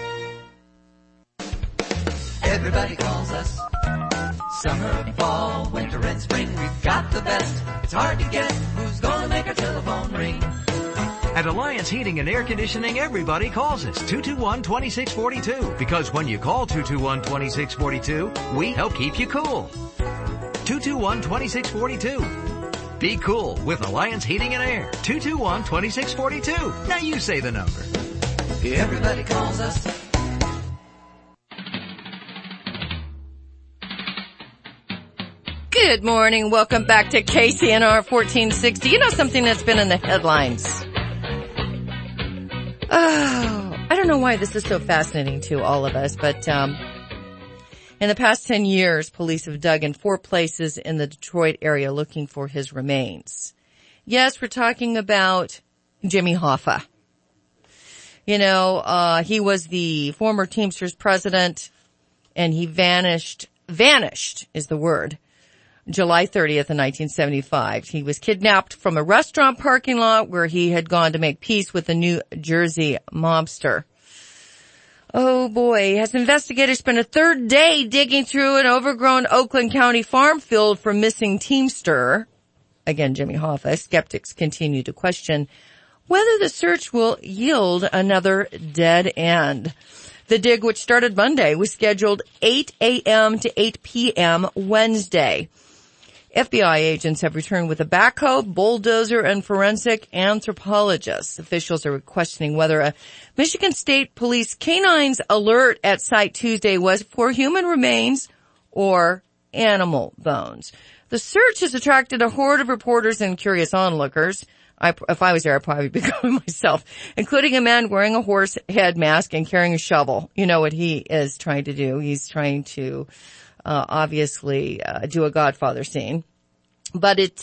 Everybody calls us. Summer, fall, winter, and spring. We've got the best. It's hard to guess who's gonna make our telephone ring. At Alliance Heating and Air Conditioning, everybody calls us 221-2642 because when you call 221-2642, we help keep you cool. 221-2642. Be cool with Alliance Heating and Air. 221-2642. Now you say the number. Everybody calls us. Good morning. Welcome back to KCNR 1460. You know something that's been in the headlines? Oh, I don't know why this is so fascinating to all of us, but in the past 10 years, police have dug in 4 places in the Detroit area looking for his remains. Yes, we're talking about Jimmy Hoffa. You know, he was the former Teamsters president, and he vanished is the word, July 30th in 1975. He was kidnapped from a restaurant parking lot where he had gone to make peace with a New Jersey mobster. Oh boy, as investigators spent a third day digging through an overgrown Oakland County farm field for missing Teamster, again Jimmy Hoffa, skeptics continue to question whether the search will yield another dead end. The dig, which started Monday, was scheduled 8 a.m. to 8 p.m. Wednesday. FBI agents have returned with a backhoe, bulldozer, and forensic anthropologists. Officials are questioning whether a Michigan State Police canines alert at site Tuesday was for human remains or animal bones. The search has attracted a horde of reporters and curious onlookers. If I was there, I'd probably be going myself, including a man wearing a horse head mask and carrying a shovel. You know what he is trying to do. He's trying to obviously do a Godfather scene. But it's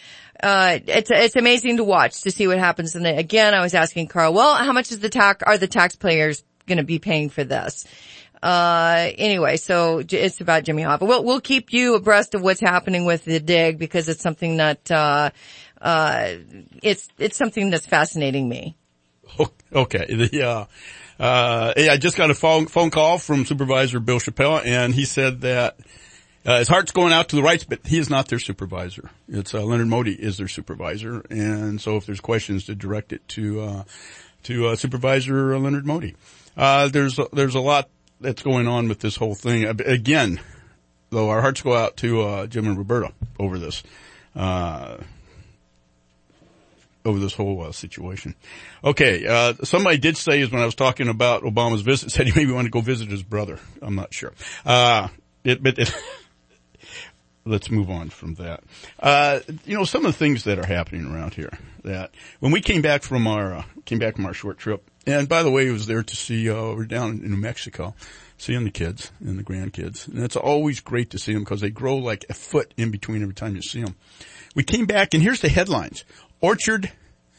amazing to watch, to see what happens. And again, I was asking Carl, well, how much are the taxpayers going to be paying for this? Anyway, so it's about Jimmy Hoffa. We'll keep you abreast of what's happening with the dig because it's something that, it's something that's fascinating me. Okay. I just got a phone call from Supervisor Bill Chappelle, and he said that his heart's going out to the Wrights, but he is not their supervisor. It's Leonard Modi is their supervisor, and so if there's questions, to direct it to Supervisor Leonard Modi. There's a lot that's going on with this whole thing. Again, though, our hearts go out to Jim and Roberta over this. Over this whole situation. Okay, somebody did say, is when I was talking about Obama's visit, said he maybe wanted to go visit his brother. I'm not sure. Let's move on from that. Some of the things that are happening around here, that when we came back from our short trip, and by the way, it was there to see, we're down in New Mexico, seeing the kids and the grandkids. And it's always great to see them because they grow like a foot in between every time you see them. We came back, and here's the headlines. Orchard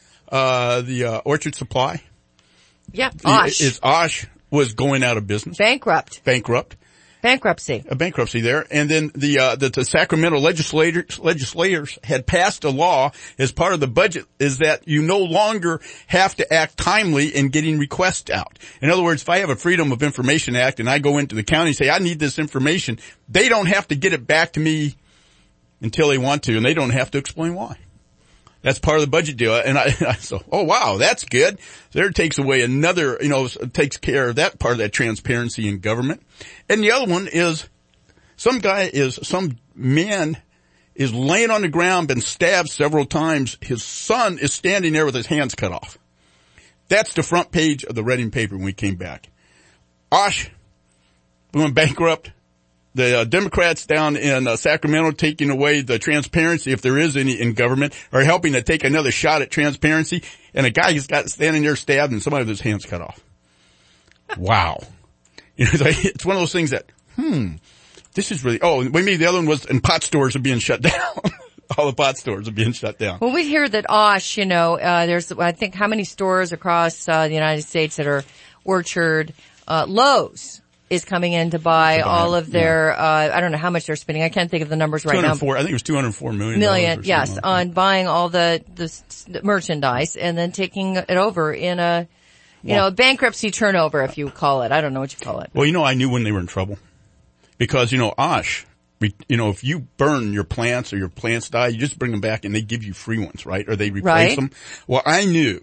Supply. Yeah, Osh. Osh was going out of business. Bankruptcy. A bankruptcy there. And then the Sacramento legislators had passed a law as part of the budget, is that you no longer have to act timely in getting requests out. In other words, if I have a Freedom of Information Act and I go into the county and say, I need this information, they don't have to get it back to me until they want to, and they don't have to explain why. That's part of the budget deal. And oh wow, that's good. There takes away another, takes care of that part of that transparency in government. And the other one is some man is laying on the ground, been stabbed several times. His son is standing there with his hands cut off. That's the front page of the Reading paper when we came back. Osh went bankrupt. The Democrats down in Sacramento taking away the transparency, if there is any in government, are helping to take another shot at transparency. And a guy has got standing there stabbed and somebody with his hands cut off. Wow. It's one of those things that, this is really, maybe the other one was, and pot stores are being shut down. All the pot stores are being shut down. Well, we hear that Osh, there's, I think, how many stores across the United States that are Orchard, Lowe's is coming in to buy all of their, I don't know how much they're spending. I can't think of the numbers right now. I think it was $204 million. Yes, on buying all the merchandise and then taking it over in a bankruptcy turnover, if you call it. I don't know what you call it. Well, I knew when they were in trouble because, Osh, if you burn your plants or your plants die, you just bring them back and they give you free ones, right? Or they replace them. Well, I knew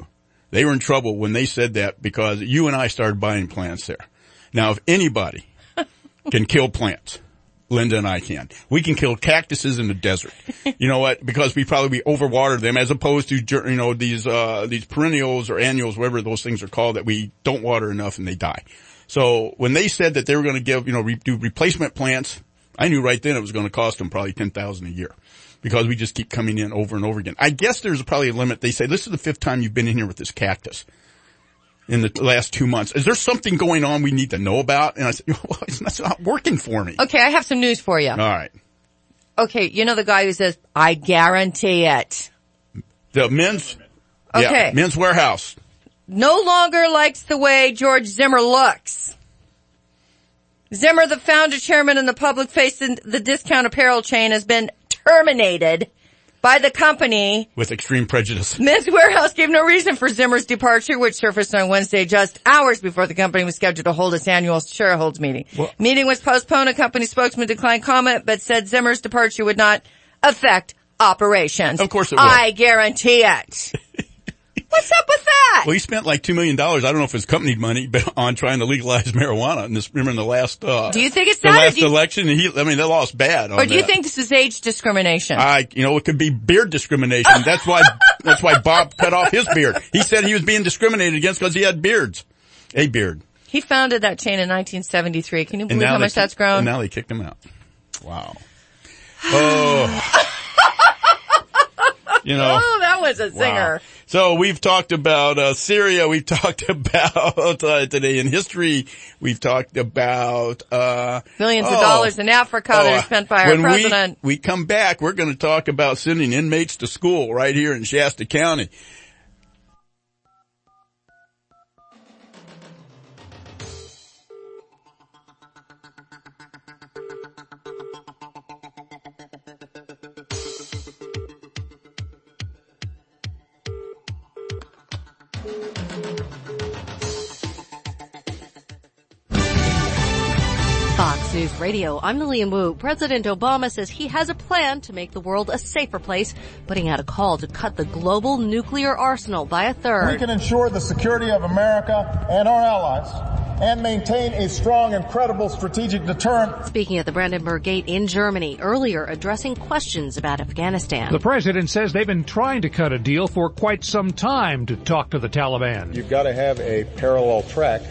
They were in trouble when they said that because you and I started buying plants there. Now, if anybody can kill plants, Linda and I can. We can kill cactuses in the desert. You know what? Because we probably overwater them as opposed to, you know, these perennials or annuals, whatever those things are called, that we don't water enough and they die. So when they said that they were going to give, you know, do replacement plants, I knew right then it was going to cost them probably $10,000 a year because we just keep coming in over and over again. I guess there's probably a limit. They say, this is the 5th time you've been in here with this cactus in the last 2 months. Is there something going on we need to know about? And I said, well, it's not working for me. Okay, I have some news for you. All right. Okay, you know the guy who says, I guarantee it. The Men's Warehouse. No longer likes the way George Zimmer looks. Zimmer, the founder, chairman, and the public face in the discount apparel chain, has been terminated by the company. With extreme prejudice. Men's Warehouse gave no reason for Zimmer's departure, which surfaced on Wednesday just hours before the company was scheduled to hold its annual shareholders meeting. What? Meeting was postponed. A company spokesman declined comment, but said Zimmer's departure would not affect operations. Of course it will. I guarantee it. What's up with that? Well, he spent like $2 million. I don't know if it's company money, but on trying to legalize marijuana. And remember in the last, do you think it's the that? last election? They lost bad on that. Or do you think this is age discrimination? It could be beard discrimination. That's why Bob cut off his beard. He said he was being discriminated against because he had a beard. He founded that chain in 1973. Can you believe how much that's grown? And now they kicked him out. Wow. Oh. You know. Oh, that was a zinger. Wow. So we've talked about Syria. We've talked about today in history. We've talked about millions of dollars in Africa that are spent by our president. We come back, we're going to talk about sending inmates to school right here in Shasta County. Fox News Radio, I'm Lillian Wu. President Obama says he has a plan to make the world a safer place, putting out a call to cut the global nuclear arsenal by a third. We can ensure the security of America and our allies and maintain a strong and credible strategic deterrent. Speaking at the Brandenburg Gate in Germany, earlier addressing questions about Afghanistan. The president says they've been trying to cut a deal for quite some time to talk to the Taliban. You've got to have a parallel track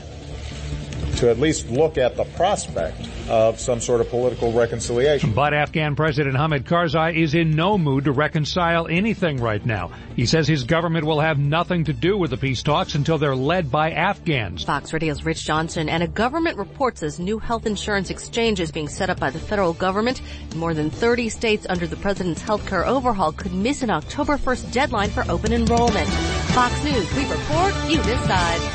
to at least look at the prospect of some sort of political reconciliation. But Afghan President Hamid Karzai is in no mood to reconcile anything right now. He says his government will have nothing to do with the peace talks until they're led by Afghans. Fox Radio's Rich Johnson, and a government report says new health insurance exchange is being set up by the federal government. More than 30 states under the president's healthcare overhaul could miss an October 1st deadline for open enrollment. Fox News, we report, you decide.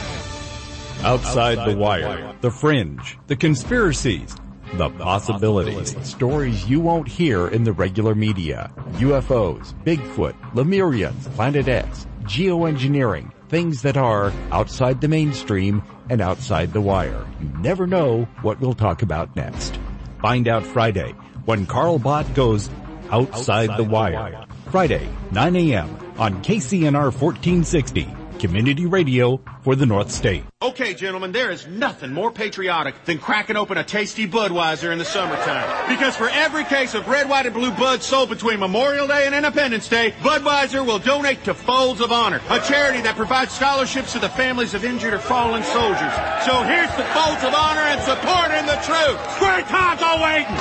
Outside the Wire, The Fringe, The Conspiracies, The Possibilities. Stories you won't hear in the regular media. UFOs, Bigfoot, Lemurians, Planet X, geoengineering, things that are outside the mainstream and outside the wire. You never know what we'll talk about next. Find out Friday when Carl Bott goes outside the wire. Friday, 9 a.m. on KCNR 1460. Community radio for the North State. Okay, gentlemen, there is nothing more patriotic than cracking open a tasty Budweiser in the summertime. Because for every case of red, white, and blue Bud sold between Memorial Day and Independence Day, Budweiser will donate to Folds of Honor, a charity that provides scholarships to the families of injured or fallen soldiers. So here's to Folds of Honor and supporting the troops. Great times are waiting.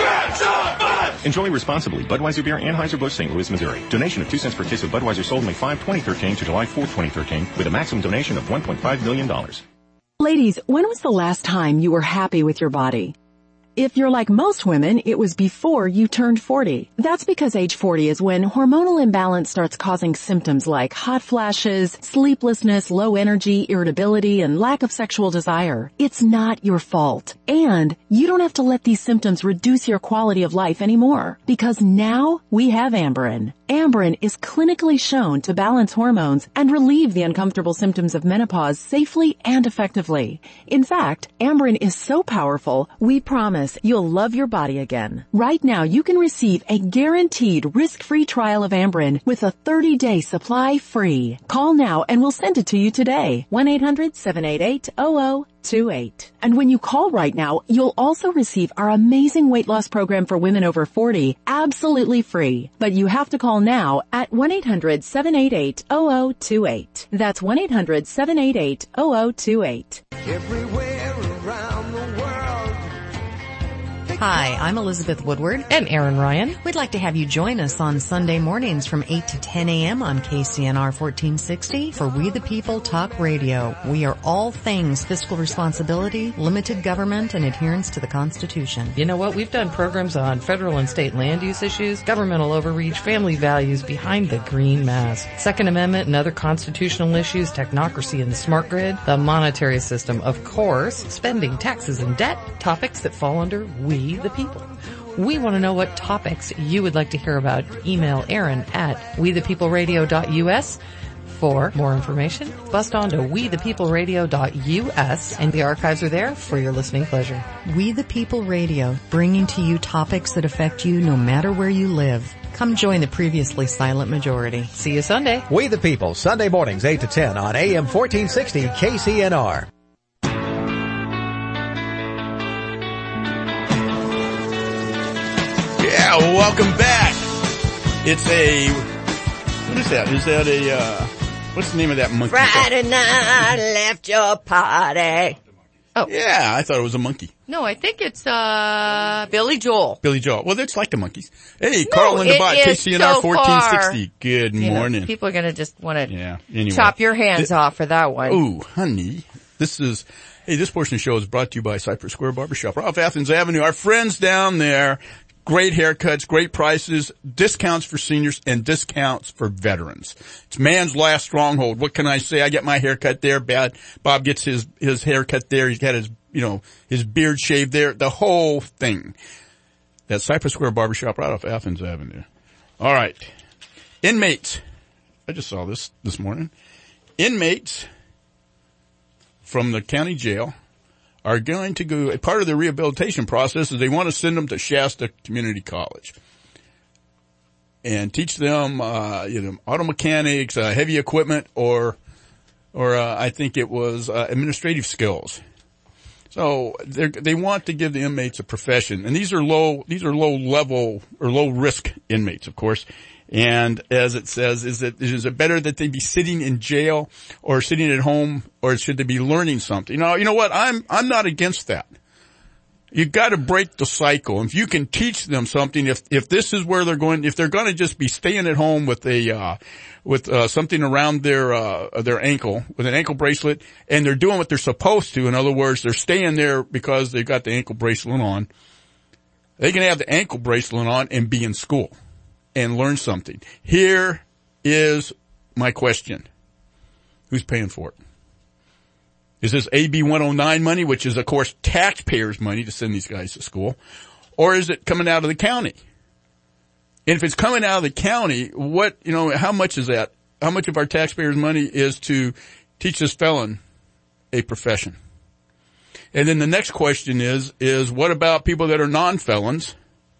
Enjoy responsibly. Budweiser Beer, Anheuser-Busch, St. Louis, Missouri. Donation of 2 cents per case of Budweiser sold May 5, 2013 to July 4, 2013, with a maximum donation of $1.5 million. Ladies, when was the last time you were happy with your body? If you're like most women, it was before you turned 40. That's because age 40 is when hormonal imbalance starts causing symptoms like hot flashes, sleeplessness, low energy, irritability, and lack of sexual desire. It's not your fault. And you don't have to let these symptoms reduce your quality of life anymore, because now we have Amberen. Amberen is clinically shown to balance hormones and relieve the uncomfortable symptoms of menopause safely and effectively. In fact, Amberen is so powerful, we promise you'll love your body again. Right now, you can receive a guaranteed risk-free trial of Amberen with a 30-day supply free. Call now and we'll send it to you today. 1-800-788-0028. And when you call right now, you'll also receive our amazing weight loss program for women over 40, absolutely free. But you have to call now at 1-800-788-0028. That's 1-800-788-0028. Everywhere around the world. Hi, I'm Elizabeth Woodward. And Aaron Ryan. We'd like to have you join us on Sunday mornings from 8 to 10 a.m. on KCNR 1460 for We the People Talk Radio. We are all things fiscal responsibility, limited government, and adherence to the Constitution. You know what? We've done programs on federal and state land use issues, governmental overreach, family values behind the green mask, Second Amendment and other constitutional issues, technocracy and the smart grid, the monetary system, of course, spending, taxes, and debt, topics that fall under We the People. We want to know what topics you would like to hear about. Email Aaron at wethepeopleradio.us for more information. Bust on to wethepeopleradio.us and the archives are there for your listening pleasure. We the People Radio, bringing to you topics that affect you no matter where you live. Come join the previously silent majority. See you Sunday. We the People, Sunday mornings 8 to 10 on AM 1460 KCNR. Yeah, welcome back. It's what is that? Is that what's the name of that monkey? Friday night, left your party. Oh. Yeah, I thought it was a monkey. No, I think it's, Billy Joel. Billy Joel. Well, that's like the monkeys. Hey, Carl in the bot, KCNR 1460. Good morning. People are gonna just want to chop your hands off for that one. Ooh, honey. This portion of the show is brought to you by Cypress Square Barbershop off Athens Avenue. Our friends down there. Great haircuts, great prices, discounts for seniors, and discounts for veterans. It's man's last stronghold. What can I say? I get my haircut there. Bob gets his haircut there. He's got his beard shaved there. The whole thing. That's Cypress Square Barbershop right off Athens Avenue. All right. Inmates. I just saw this morning. Inmates from the county jail are going to go, part of the rehabilitation process is they want to send them to Shasta Community College and teach them, auto mechanics, heavy equipment, or I think it was, administrative skills. So they want to give the inmates a profession, and these are low level or low risk inmates, of course. And as it says, is it better that they be sitting in jail or sitting at home, or should they be learning something? You know what? I'm not against that. You've got to break the cycle. If you can teach them something, if this is where they're going, if they're going to just be staying at home with something around their ankle, with an ankle bracelet, and they're doing what they're supposed to, in other words, they're staying there because they've got the ankle bracelet on, they can have the ankle bracelet on and be in school and learn something. Here is my question. Who's paying for it? Is this AB 109 money, which is, of course, taxpayers' money to send these guys to school, or is it coming out of the county? And if it's coming out of the county, how much is that? How much of our taxpayers' money is to teach this felon a profession? And then the next question is what about people that are non-felons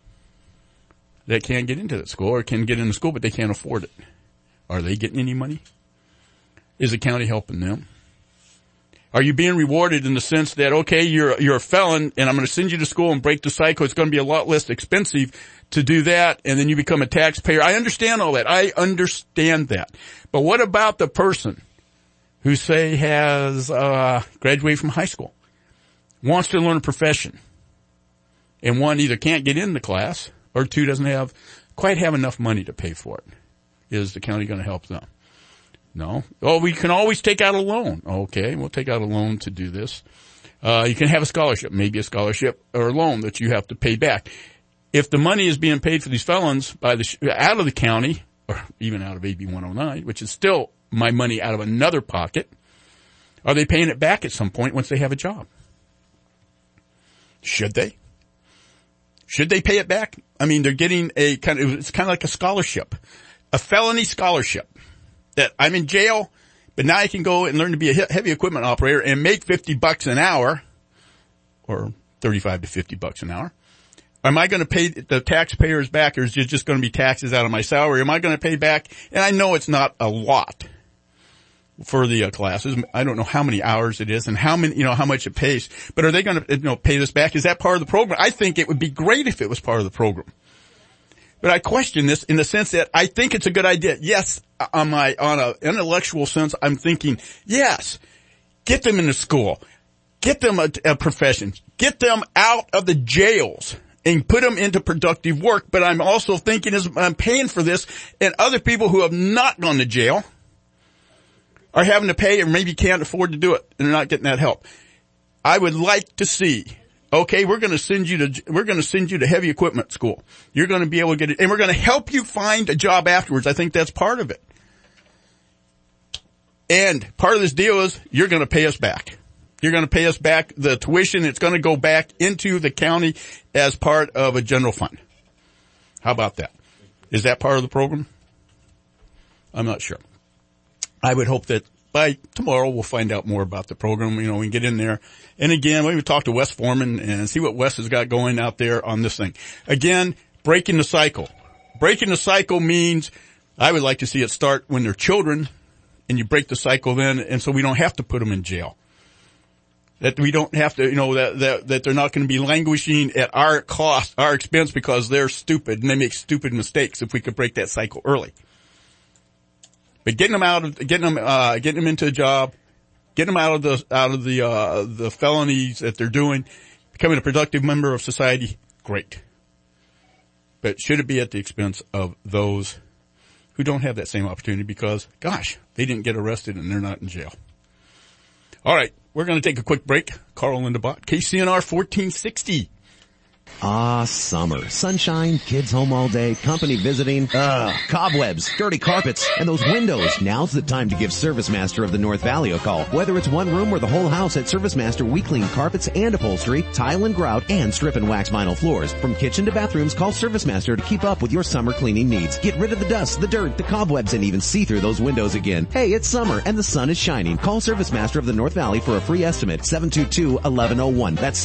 that can't get into that school, or can get into school but they can't afford it? Are they getting any money? Is the county helping them? Are you being rewarded in the sense that, okay, you're a felon and I'm going to send you to school and break the cycle. It's going to be a lot less expensive to do that, and then you become a taxpayer. I understand all that. I understand that. But what about the person who, say, has graduated from high school, wants to learn a profession, and one, either can't get in the class, or two, doesn't quite have enough money to pay for it? Is the county going to help them? No. Oh, we can always take out a loan. Okay, we'll take out a loan to do this. You can have a scholarship, maybe a scholarship or a loan that you have to pay back. If the money is being paid for these felons out of the county, or even out of AB 109, which is still my money out of another pocket, are they paying it back at some point once they have a job? Should they? Should they pay it back? I mean, they're getting it's kind of like a scholarship. a felony scholarship that I'm in jail, but now I can go and learn to be a heavy equipment operator and make $50 an hour, or $35 to $50 an hour. Am I going to pay the taxpayers back, or is it just going to be taxes out of my salary? Am I going to pay back? And I know it's not a lot for the classes. I don't know how many hours it is and how much it pays. But are they going to, pay this back? Is that part of the program? I think it would be great if it was part of the program. But I question this in the sense that I think it's a good idea. Yes, on an intellectual sense, I'm thinking, yes, get them into school. Get them a profession. Get them out of the jails and put them into productive work. But I'm also thinking as I'm paying for this, and other people who have not gone to jail are having to pay or maybe can't afford to do it and they're not getting that help. I would like to see, okay, we're going to send you to heavy equipment school. You're going to be able to get it, and we're going to help you find a job afterwards. I think that's part of it. And part of this deal is you're going to pay us back. You're going to pay us back the tuition. It's going to go back into the county as part of a general fund. How about that? Is that part of the program? I'm not sure. I would hope that by tomorrow we'll find out more about the program. We can get in there. And again, we can talk to Wes Foreman and see what Wes has got going out there on this thing. Again, breaking the cycle. Breaking the cycle means I would like to see it start when they're children, and you break the cycle then, and so we don't have to put them in jail. That we don't have to, that they're not going to be languishing at our cost, our expense, because they're stupid and they make stupid mistakes. If we could break that cycle early, but getting them into a job, getting them out of the felonies that they're doing, becoming a productive member of society, great. But should it be at the expense of those who don't have that same opportunity because, gosh, they didn't get arrested and they're not in jail? All right. We're going to take a quick break. Carl Lindebott, KCNR 1460. Ah, summer. Sunshine, kids home all day, company visiting, cobwebs, dirty carpets, and those windows. Now's the time to give ServiceMaster of the North Valley a call. Whether it's one room or the whole house, at ServiceMaster we clean carpets and upholstery, tile and grout, and strip and wax vinyl floors. From kitchen to bathrooms, call ServiceMaster to keep up with your summer cleaning needs. Get rid of the dust, the dirt, the cobwebs, and even see through those windows again. Hey, it's summer and the sun is shining. Call ServiceMaster of the North Valley for a free estimate. 722-1101. That's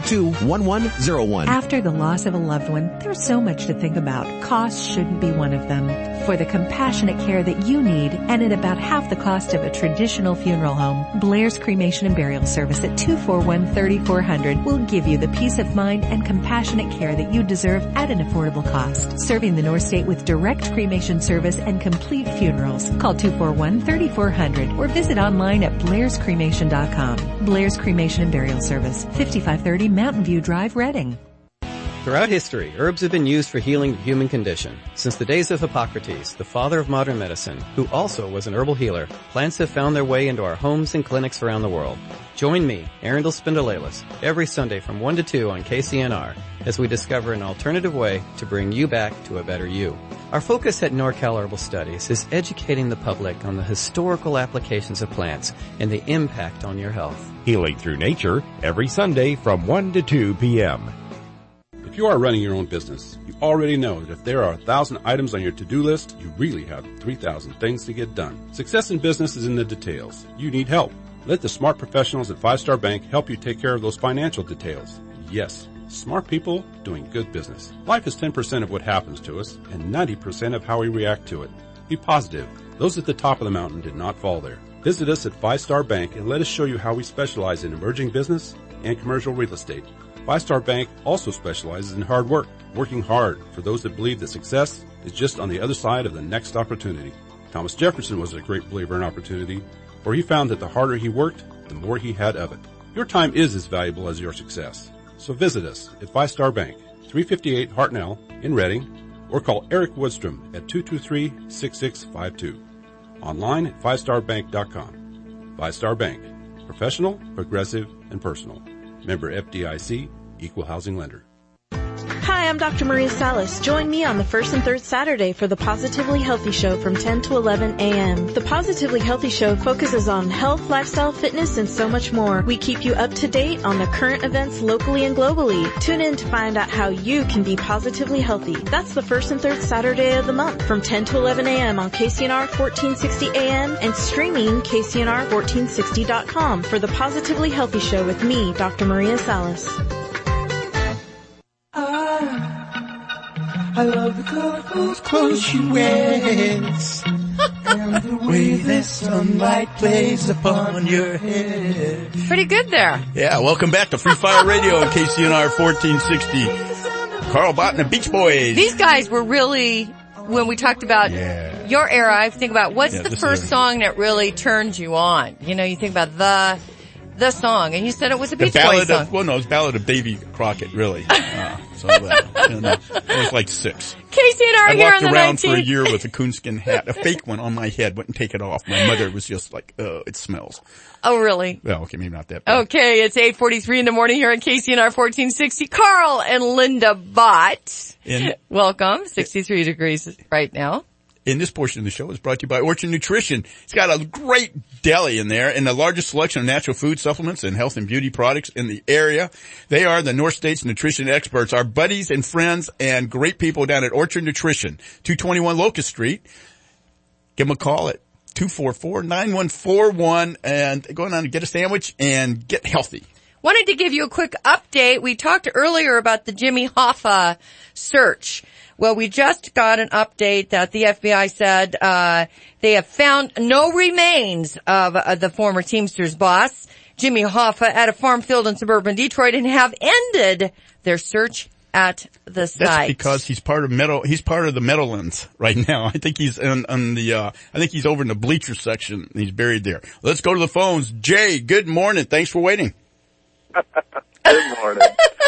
722-1101. After the loss of a loved one, there's so much to think about. Cost shouldn't be one of them. For the compassionate care that you need, and at about half the cost of a traditional funeral home, Blair's Cremation and Burial Service at 241-3400 will give you the peace of mind and compassionate care that you deserve at an affordable cost. Serving the North State with direct cremation service and complete funerals. Call 241-3400 or visit online at blairscremation.com. Blair's Cremation and Burial Service, 5530 Mountain View Drive, Reading. Throughout history, herbs have been used for healing the human condition. Since the days of Hippocrates, the father of modern medicine, who also was an herbal healer, plants have found their way into our homes and clinics around the world. Join me, Arundel Spindleilis, every Sunday from 1 to 2 on KCNR as we discover an alternative way to bring you back to a better you. Our focus at NorCal Herbal Studies is educating the public on the historical applications of plants and the impact on your health. Healing through nature every Sunday from 1 to 2 p.m. If you are running your own business, you already know that if there are 1,000 items on your to-do list, you really have 3,000 things to get done. Success in business is in the details. You need help. Let the smart professionals at 5 Star Bank help you take care of those financial details. Yes, smart people doing good business. Life is 10% of what happens to us and 90% of how we react to it. Be positive. Those at the top of the mountain did not fall there. Visit us at 5 Star Bank and let us show you how we specialize in emerging business and commercial real estate. 5 Star Bank also specializes in hard work, working hard for those that believe that success is just on the other side of the next opportunity. Thomas Jefferson was a great believer in opportunity, for he found that the harder he worked, the more he had of it. Your time is as valuable as your success. So visit us at 5 Star Bank, 358 Hartnell in Reading, or call Eric Woodstrom at 223-6652. Online at 5starbank.com. 5 Star Bank. Professional, progressive, and personal. Member FDIC, Equal Housing Lender. Hi, I'm Dr. Maria Salas. Join me on the first and third Saturday for the Positively Healthy Show from 10 to 11 a.m. The Positively Healthy Show focuses on health, lifestyle, fitness, and so much more. We keep you up to date on the current events locally and globally. Tune in to find out how you can be positively healthy. That's the first and third Saturday of the month from 10 to 11 a.m. on KCNR 1460 AM and streaming KCNR1460.com for the Positively Healthy Show with me, Dr. Maria Salas. I love the colorful clothes she wears and the way the sunlight plays upon your head. Pretty good there. Yeah, welcome back to Free Fire Radio on KCNR 1460. Carl Bott and the Beach Boys. These guys were really, when we talked about your era, I think about what's the first song that really turned you on? You know, you think about the song, and you said it was a Beach Boys song. Well, no, it's Ballad of Davy Crockett, really. I was like 6. KCNR here on the 19th. I walked around for a year with a coonskin hat, a fake one on my head, wouldn't take it off. My mother was just like, it smells. Oh, really? Well, okay, maybe not that bad. Okay, it's 8:43 in the morning here on KCNR 1460. Carl and Linda Bott. Welcome. 63 degrees right now. In this portion of the show is brought to you by Orchard Nutrition. It's got a great deli in there and the largest selection of natural food supplements and health and beauty products in the area. They are the North State's nutrition experts, our buddies and friends and great people down at Orchard Nutrition, 221 Locust Street. Give them a call at 244-9141 and go on and get a sandwich and get healthy. Wanted to give you a quick update. We talked earlier about the Jimmy Hoffa search. Well, we just got an update that the FBI said they have found no remains of the former Teamsters boss, Jimmy Hoffa, at a farm field in suburban Detroit and have ended their search at the site. That's because he's part of the Meadowlands right now. I think he's I think he's over in the bleacher section. He's buried there. Let's go to the phones. Jay, good morning. Thanks for waiting. Good morning.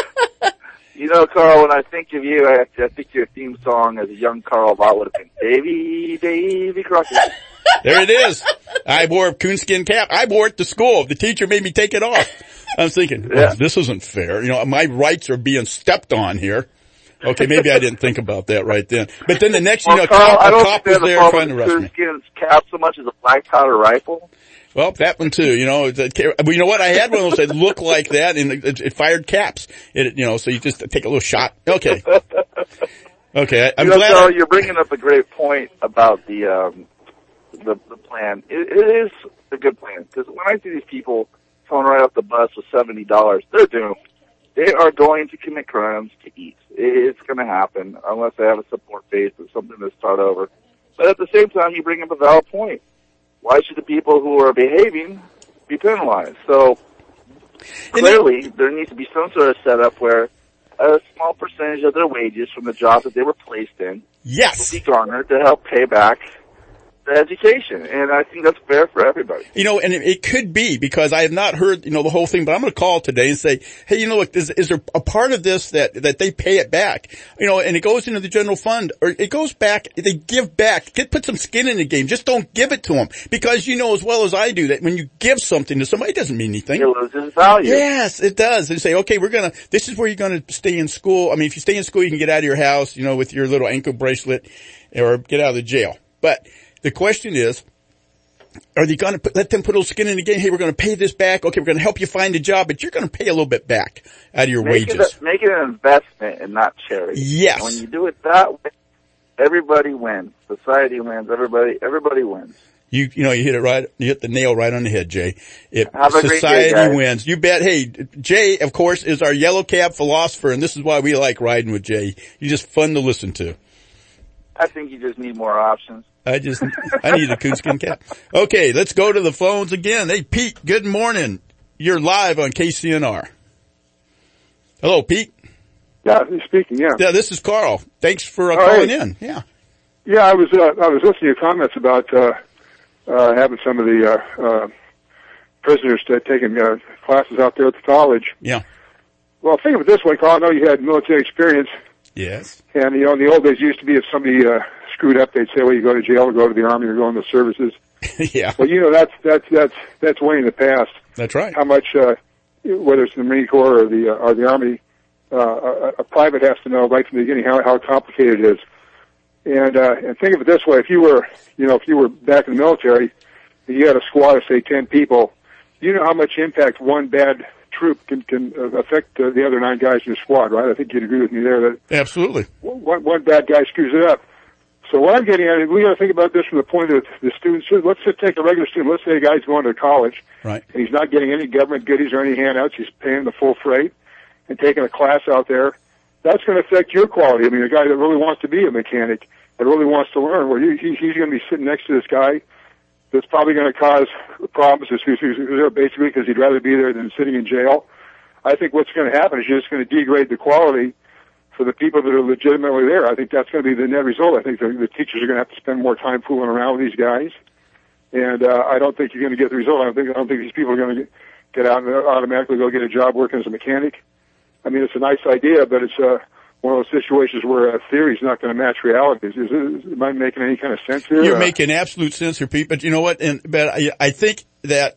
You know, Carl, when I think of you, I think your theme song as a young Carl Bott would have been Davy Crockett. There it is. I wore a coonskin cap. I wore it to school. The teacher made me take it off. I was thinking, this isn't fair. You know, my rights are being stepped on here. Okay, maybe I didn't think about that right then. But then the next, Carl, a cop was there trying to arrest me. Coonskin cap so much as a black powder rifle. Well, that one too, you know. You know what? I had one of those that looked like that, and it fired caps. So you just take a little shot. Okay. Okay, I'm glad. Carl, you're bringing up a great point about the plan. It is a good plan, because when I see these people phone right off the bus with $70, they're doomed. They are going to commit crimes to eat. It's going to happen unless they have a support base or something to start over. But at the same time, you bring up a valid point. Why should the people who are behaving be penalized? So clearly, there needs to be some sort of setup where a small percentage of their wages from the job that they were placed in will be garnered to help pay back the education. And I think that's fair for everybody. You know, and it could be, because I have not heard, the whole thing, but I'm going to call today and say, hey, look, is there a part of this that they pay it back? And it goes into the general fund, or it goes back, they give back, put some skin in the game. Just don't give it to them. Because you know as well as I do that when you give something to somebody, it doesn't mean anything. It loses value. Yes, it does. They say, okay, this is where you're going to stay in school. I mean, if you stay in school, you can get out of your house, with your little ankle bracelet, or get out of the jail. But the question is, are they going to let them put a little skin in the game? Hey, we're going to pay this back. Okay, we're going to help you find a job, but you're going to pay a little bit back out of your wages. Make it an investment and not charity. Yes. When you do it that way, everybody wins. Society wins. Everybody wins. You hit it right. You hit the nail right on the head, Jay. Have a great day, society wins. You bet. Hey, Jay, of course, is our yellow cab philosopher, and this is why we like riding with Jay. He's just fun to listen to. I think you just need more options. I need a coonskin cap. Okay, let's go to the phones again. Hey, Pete, good morning. You're live on KCNR. Hello, Pete. Yeah, he's speaking, yeah. Yeah, this is Carl. Thanks for calling in. Yeah. Yeah, I was listening to your comments about, having some of the, prisoners taking, classes out there at the college. Yeah. Well, think of it this way, Carl. I know you had military experience. Yes. And, in the old days, it used to be if somebody, screwed up, they'd say, well, you go to jail or go to the Army or go in the services. Yeah. Well, that's way in the past. That's right. How much, whether it's the Marine Corps or the Army, a private has to know right from the beginning how complicated it is. And think of it this way: if you were back in the military, and you had a squad of say 10 people, you know how much impact one bad troop can affect the other 9 guys in your squad, right? I think you'd agree with me there that absolutely one bad guy screws it up. So what I'm getting at is we got to think about this from the point of the students. Let's just take a regular student. Let's say a guy's going to college, right? And he's not getting any government goodies or any handouts. He's paying the full freight and taking a class out there. That's going to affect your quality. I mean, a guy that really wants to be a mechanic, that really wants to learn, well, he's going to be sitting next to this guy that's probably going to cause problems who's there basically because he'd rather be there than sitting in jail. I think what's going to happen is you're just going to degrade the quality for the people that are legitimately there. I think that's going to be the net result. I think the teachers are going to have to spend more time fooling around with these guys, and I don't think you're going to get the result. I don't think these people are going to get out and automatically go get a job working as a mechanic. I mean, it's a nice idea, but it's one of those situations where theory is not going to match reality. Am I making any kind of sense here? You're making absolute sense here, Pete. But you know what? But I think that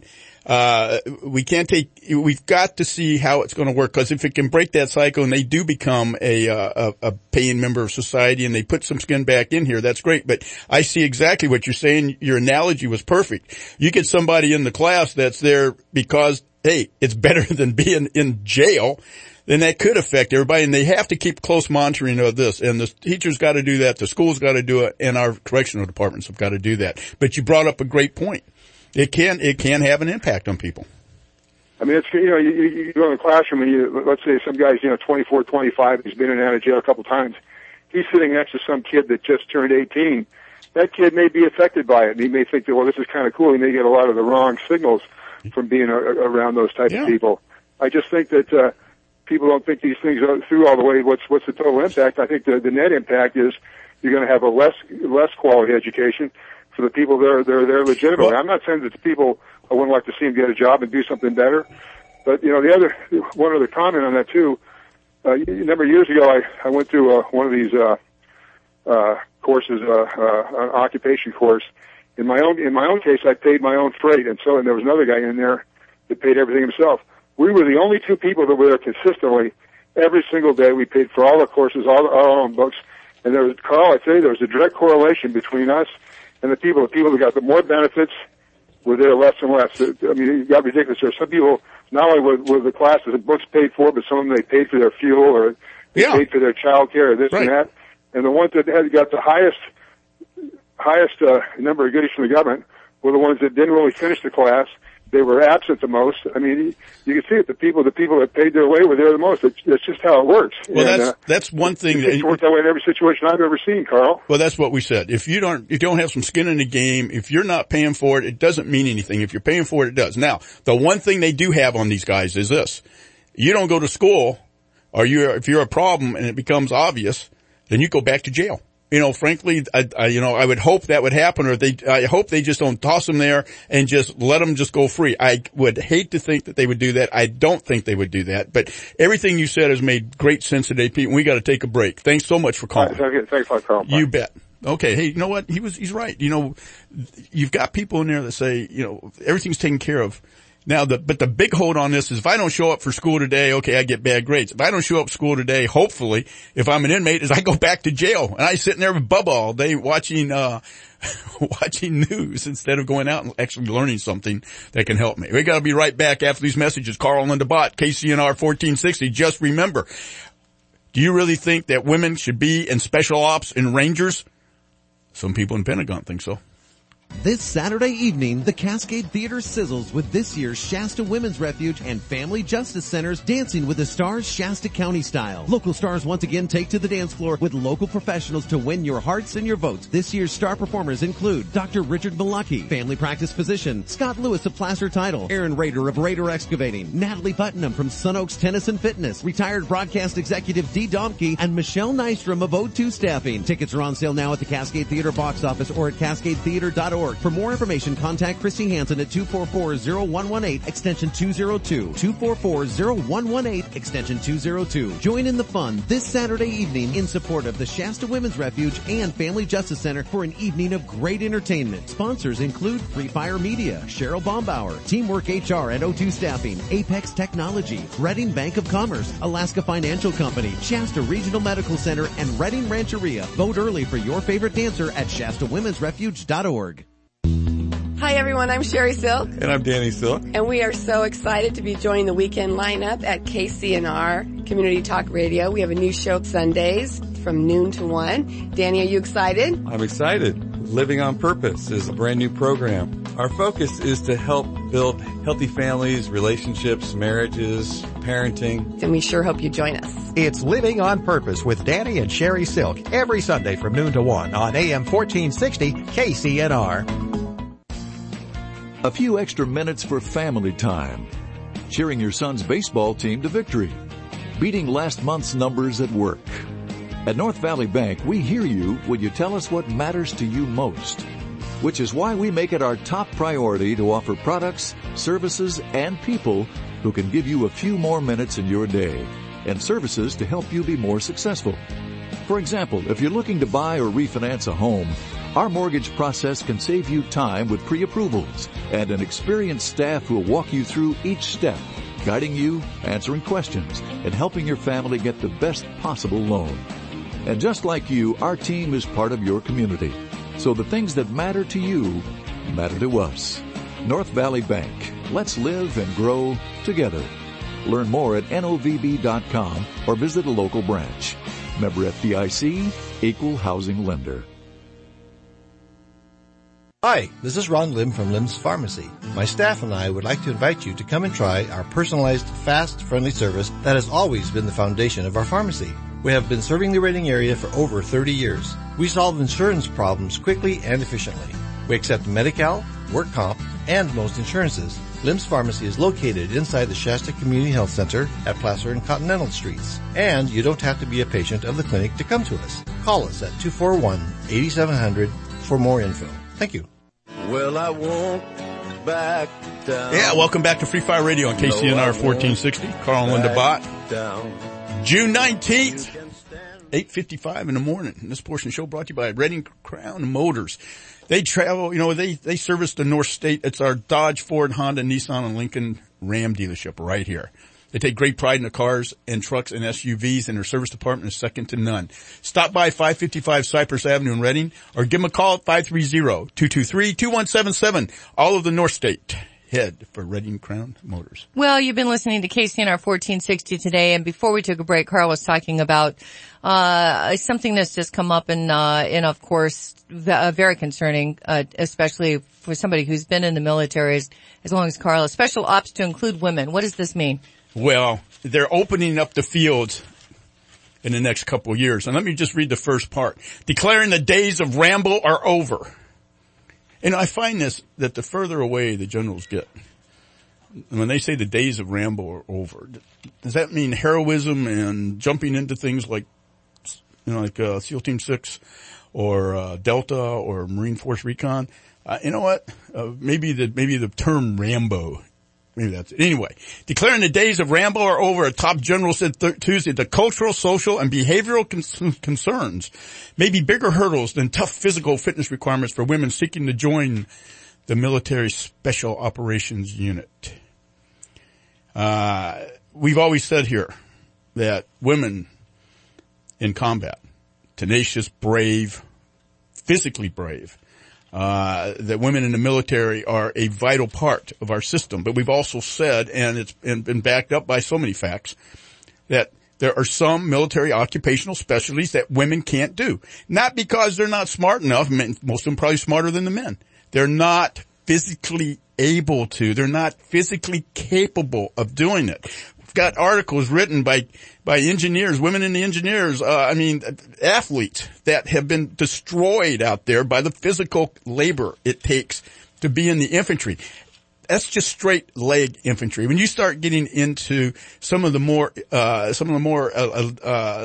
we've got to see how it's going to work, because if it can break that cycle and they do become a paying member of society and they put some skin back in here, that's great. But I see exactly what you're saying. Your analogy was perfect. You get somebody in the class that's there because, hey, it's better than being in jail, then that could affect everybody, and they have to keep close monitoring of this. And the teachers got to do that, the schools got to do it, and our correctional departments have got to do that. But you brought up a great point. It can have an impact on people. I mean, it's, you go in the classroom and let's say some guy's, 24, 25, he's been in and out of jail a couple times. He's sitting next to some kid that just turned 18. That kid may be affected by it, and he may think that, well, this is kind of cool. He may get a lot of the wrong signals from being around those types of people. I just think that, people don't think these things through all the way. What's the total impact? I think the net impact is you're going to have a less quality education for the people that are there legitimately. I'm not saying that the people, I wouldn't like to see them get a job and do something better. But, one other comment on that too. A number of years ago, I went through one of these courses, an occupation course. In my own case, I paid my own freight, and there was another guy in there that paid everything himself. We were the only 2 people that were there consistently every single day. We paid for all the courses, all our own books. And there was, Carl, I'd say there was a direct correlation between us and the people. The people that got the more benefits were there less and less. I mean, it got ridiculous. There were some people, not only were the classes and books paid for, but some of them they paid for their fuel or they paid for their child care or this and that. And the ones that got the highest number of goodies from the government were the ones that didn't really finish the class. They were absent the most. I mean, you can see it. The people that paid their way were there the most. That's just how it works. Well, that's one thing. It's worked that way in every situation I've ever seen, Carl. Well, that's what we said. If you don't have some skin in the game, if you're not paying for it, it doesn't mean anything. If you're paying for it, it does. Now, the one thing they do have on these guys is this: you don't go to school, or if you're a problem and it becomes obvious, then you go back to jail. Frankly, I would hope that would happen, or I hope they just don't toss them there and just let them just go free. I would hate to think that they would do that. I don't think they would do that, but everything you said has made great sense today, Pete, and we got to take a break. Thanks so much for calling. Thanks a lot, Carl. You bet. Okay. Hey, you know what? He's right. You've got people in there that say, everything's taken care of. Now, but the big hold on this is if I don't show up for school today, okay, I get bad grades. If I don't show up for school today, hopefully, if I'm an inmate, is I go back to jail and I sit in there with Bubba all day watching news instead of going out and actually learning something that can help me. We gotta be right back after these messages. Carl and Linda Bott, KCNR 1460. Just remember, do you really think that women should be in special ops and Rangers? Some people in Pentagon think so. This Saturday evening, the Cascade Theater sizzles with this year's Shasta Women's Refuge and Family Justice Center's Dancing with the Stars Shasta County style. Local stars once again take to the dance floor with local professionals to win your hearts and your votes. This year's star performers include Dr. Richard Malucky, family practice physician, Scott Lewis of Placer Title, Aaron Rader of Rader Excavating, Natalie Putnam from Sun Oaks Tennis and Fitness, retired broadcast executive Dee Domke, and Michelle Nystrom of O2 Staffing. Tickets are on sale now at the Cascade Theater box office or at cascadetheater.org. shastawomensrefuge.org. For more information, contact Christy Hansen at 244-0118, extension 202. 244-0118, extension 202. Join in the fun this Saturday evening in support of the Shasta Women's Refuge and Family Justice Center for an evening of great entertainment. Sponsors include Free Fire Media, Cheryl Bombauer, Teamwork HR and O2 Staffing, Apex Technology, Reading Bank of Commerce, Alaska Financial Company, Shasta Regional Medical Center, and Reading Rancheria. Vote early for your favorite dancer at ShastaWomensRefuge.org. Hi everyone, I'm Sherry Silk. And I'm Danny Silk. And we are so excited to be joining the weekend lineup at KCNR Community Talk Radio. We have a new show Sundays from noon to 1. Danny, are you excited? I'm excited. Living on Purpose is a brand new program. Our focus is to help build healthy families, relationships, marriages, parenting. And we sure hope you join us. It's Living on Purpose with Danny and Sherry Silk every Sunday from noon to 1 on AM 1460 KCNR. A few extra minutes for family time. Cheering your son's baseball team to victory. Beating last month's numbers at work. At North Valley Bank, we hear you when you tell us what matters to you most. Which is why we make it our top priority to offer products, services, and people who can give you a few more minutes in your day. And services to help you be more successful. For example, if you're looking to buy or refinance a home, our mortgage process can save you time with pre-approvals and an experienced staff who will walk you through each step, guiding you, answering questions, and helping your family get the best possible loan. And just like you, our team is part of your community. So the things that matter to you matter to us. North Valley Bank. Let's live and grow together. Learn more at novb.com or visit a local branch. Member FDIC, Equal Housing Lender. Hi, this is Ron Lim from Lim's Pharmacy. My staff and I would like to invite you to come and try our personalized, fast, friendly service that has always been the foundation of our pharmacy. We have been serving the Reading area for over 30 years. We solve insurance problems quickly and efficiently. We accept Medi-Cal, work comp, and most insurances. Lim's Pharmacy is located inside the Shasta Community Health Center at Placer and Continental Streets. And you don't have to be a patient of the clinic to come to us. Call us at 241-8700 for more info. Thank you. Well, I won't back down. Yeah, welcome back to Free Fire Radio on KCNR 1460. Carl and Linda Bott. June 19th, 8:55 in the morning. And this portion of the show brought to you by Reading Crown Motors. They travel, they service the North State. It's our Dodge, Ford, Honda, Nissan, and Lincoln Ram dealership right here. They take great pride in the cars and trucks and SUVs, and their service department is second to none. Stop by 555 Cypress Avenue in Reading, or give them a call at 530-223-2177. All of the North State. Head for Reading Crown Motors. Well, you've been listening to KCNR 1460 today, and before we took a break, Carl was talking about something that's just come up and of course very concerning, especially for somebody who's been in the military as long as Carl. Special ops to include women. What does this mean? Well, they're opening up the fields in the next couple of years, and let me just read the first part. Declaring the days of Rambo are over. And I find this, that the further away the generals get, when they say the days of Rambo are over, does that mean heroism and jumping into things like, SEAL Team 6 or Delta or Marine Force Recon? You know what? Maybe the term Rambo, maybe that's it. Anyway, declaring the days of Rambo are over, a top general said Tuesday, the cultural, social, and behavioral concerns may be bigger hurdles than tough physical fitness requirements for women seeking to join the military special operations unit. We've always said here that women in combat, tenacious, brave, physically brave, that women in the military are a vital part of our system. But we've also said, and it's been backed up by so many facts, that there are some military occupational specialties that women can't do. Not because they're not smart enough. Most of them probably smarter than the men. They're not physically able to. They're not physically capable of doing it. We've got articles written by engineers, women in the engineers, athletes that have been destroyed out there by the physical labor it takes to be in the infantry. That's just straight leg infantry. When you start getting into some of the more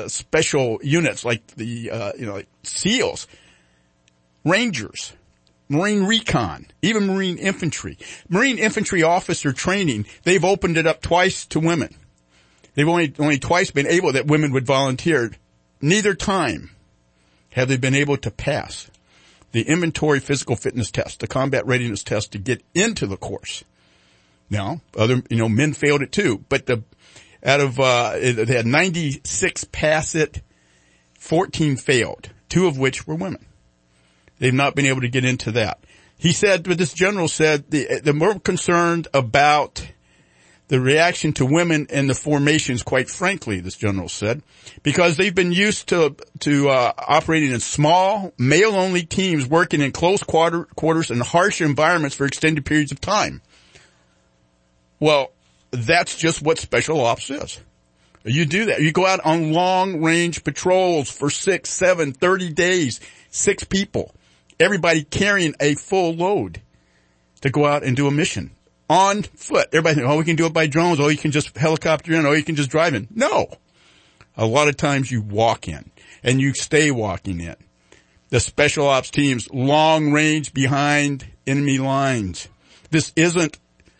special units like like SEALs, Rangers, Marine Recon, even Marine Infantry. Marine Infantry officer training, they've opened it up twice to women. They've only twice been able that women would volunteer. Neither time have they been able to pass the inventory physical fitness test, the combat readiness test to get into the course. Now, men failed it too, but they had 96 pass it, 14 failed, 2 of which were women. They've not been able to get into that. He said, but this general said, they're more concerned about the reaction to women in the formations, quite frankly, this general said, because they've been used to operating in small, male-only teams working in close quarters and harsh environments for extended periods of time. Well, that's just what special ops is. You do that. You go out on long-range patrols for 6, 7, 30 days, 6 people, everybody carrying a full load to go out and do a mission. On foot. Everybody thinks, we can do it by drones. You can just helicopter in. You can just drive in. No. A lot of times you walk in and you stay walking in. The special ops teams, long range behind enemy lines. This isn't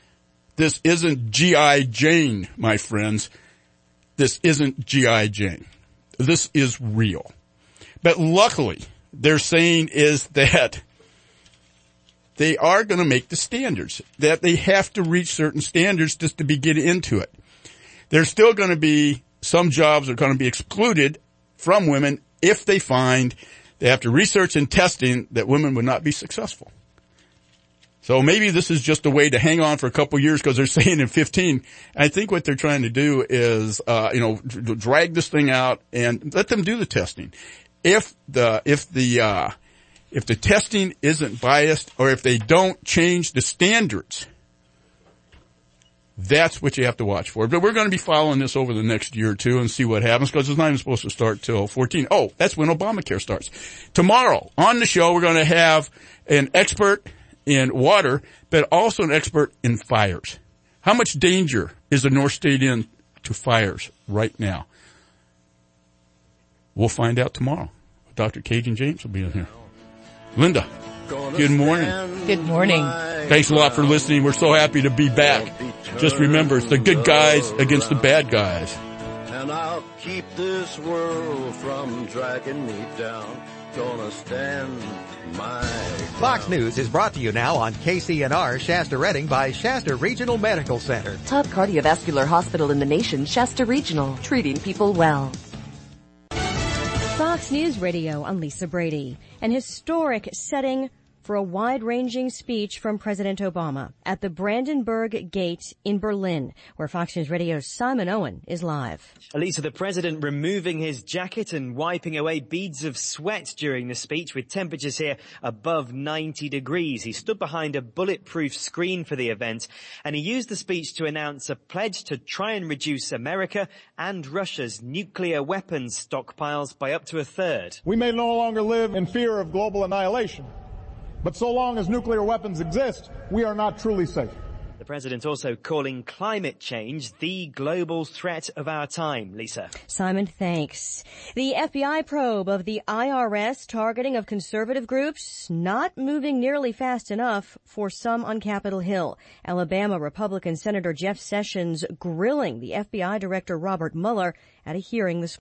G.I. Jane, my friends. This isn't G.I. Jane. This is real. But luckily, they're saying is that they are going to make the standards, that they have to reach certain standards just to get into it. There's still going to be some jobs that are going to be excluded from women if they find they have to research and testing that women would not be successful. So maybe this is just a way to hang on for a couple of years because they're saying in 15. I think what they're trying to do is, drag this thing out and let them do the testing. If the testing isn't biased or if they don't change the standards, that's what you have to watch for. But we're going to be following this over the next year or two and see what happens because it's not even supposed to start till 14. Oh, that's when Obamacare starts. Tomorrow on the show, we're going to have an expert in water, but also an expert in fires. How much danger is the North State in to fires right now? We'll find out tomorrow. Dr. Cajun James will be in here. Linda, good morning. Good morning. Thanks a lot for listening. We're so happy to be back. Just remember, it's the good guys against the bad guys. And I'll keep this world from dragging me down. Gonna stand my Fox News is brought to you now on KCNR Shasta Redding by Shasta Regional Medical Center. Top cardiovascular hospital in the nation, Shasta Regional, treating people well. Fox News Radio, I'm Lisa Brady. An historic setting for a wide-ranging speech from President Obama at the Brandenburg Gate in Berlin, where Fox News Radio's Simon Owen is live. Elisa, the president removing his jacket and wiping away beads of sweat during the speech with temperatures here above 90 degrees. He stood behind a bulletproof screen for the event, and he used the speech to announce a pledge to try and reduce America and Russia's nuclear weapons stockpiles by up to a third. We may no longer live in fear of global annihilation, but so long as nuclear weapons exist, we are not truly safe. The president also calling climate change the global threat of our time. Lisa. Simon, thanks. The FBI probe of the IRS targeting of conservative groups not moving nearly fast enough for some on Capitol Hill. Alabama Republican Senator Jeff Sessions grilling the FBI Director Robert Mueller at a hearing this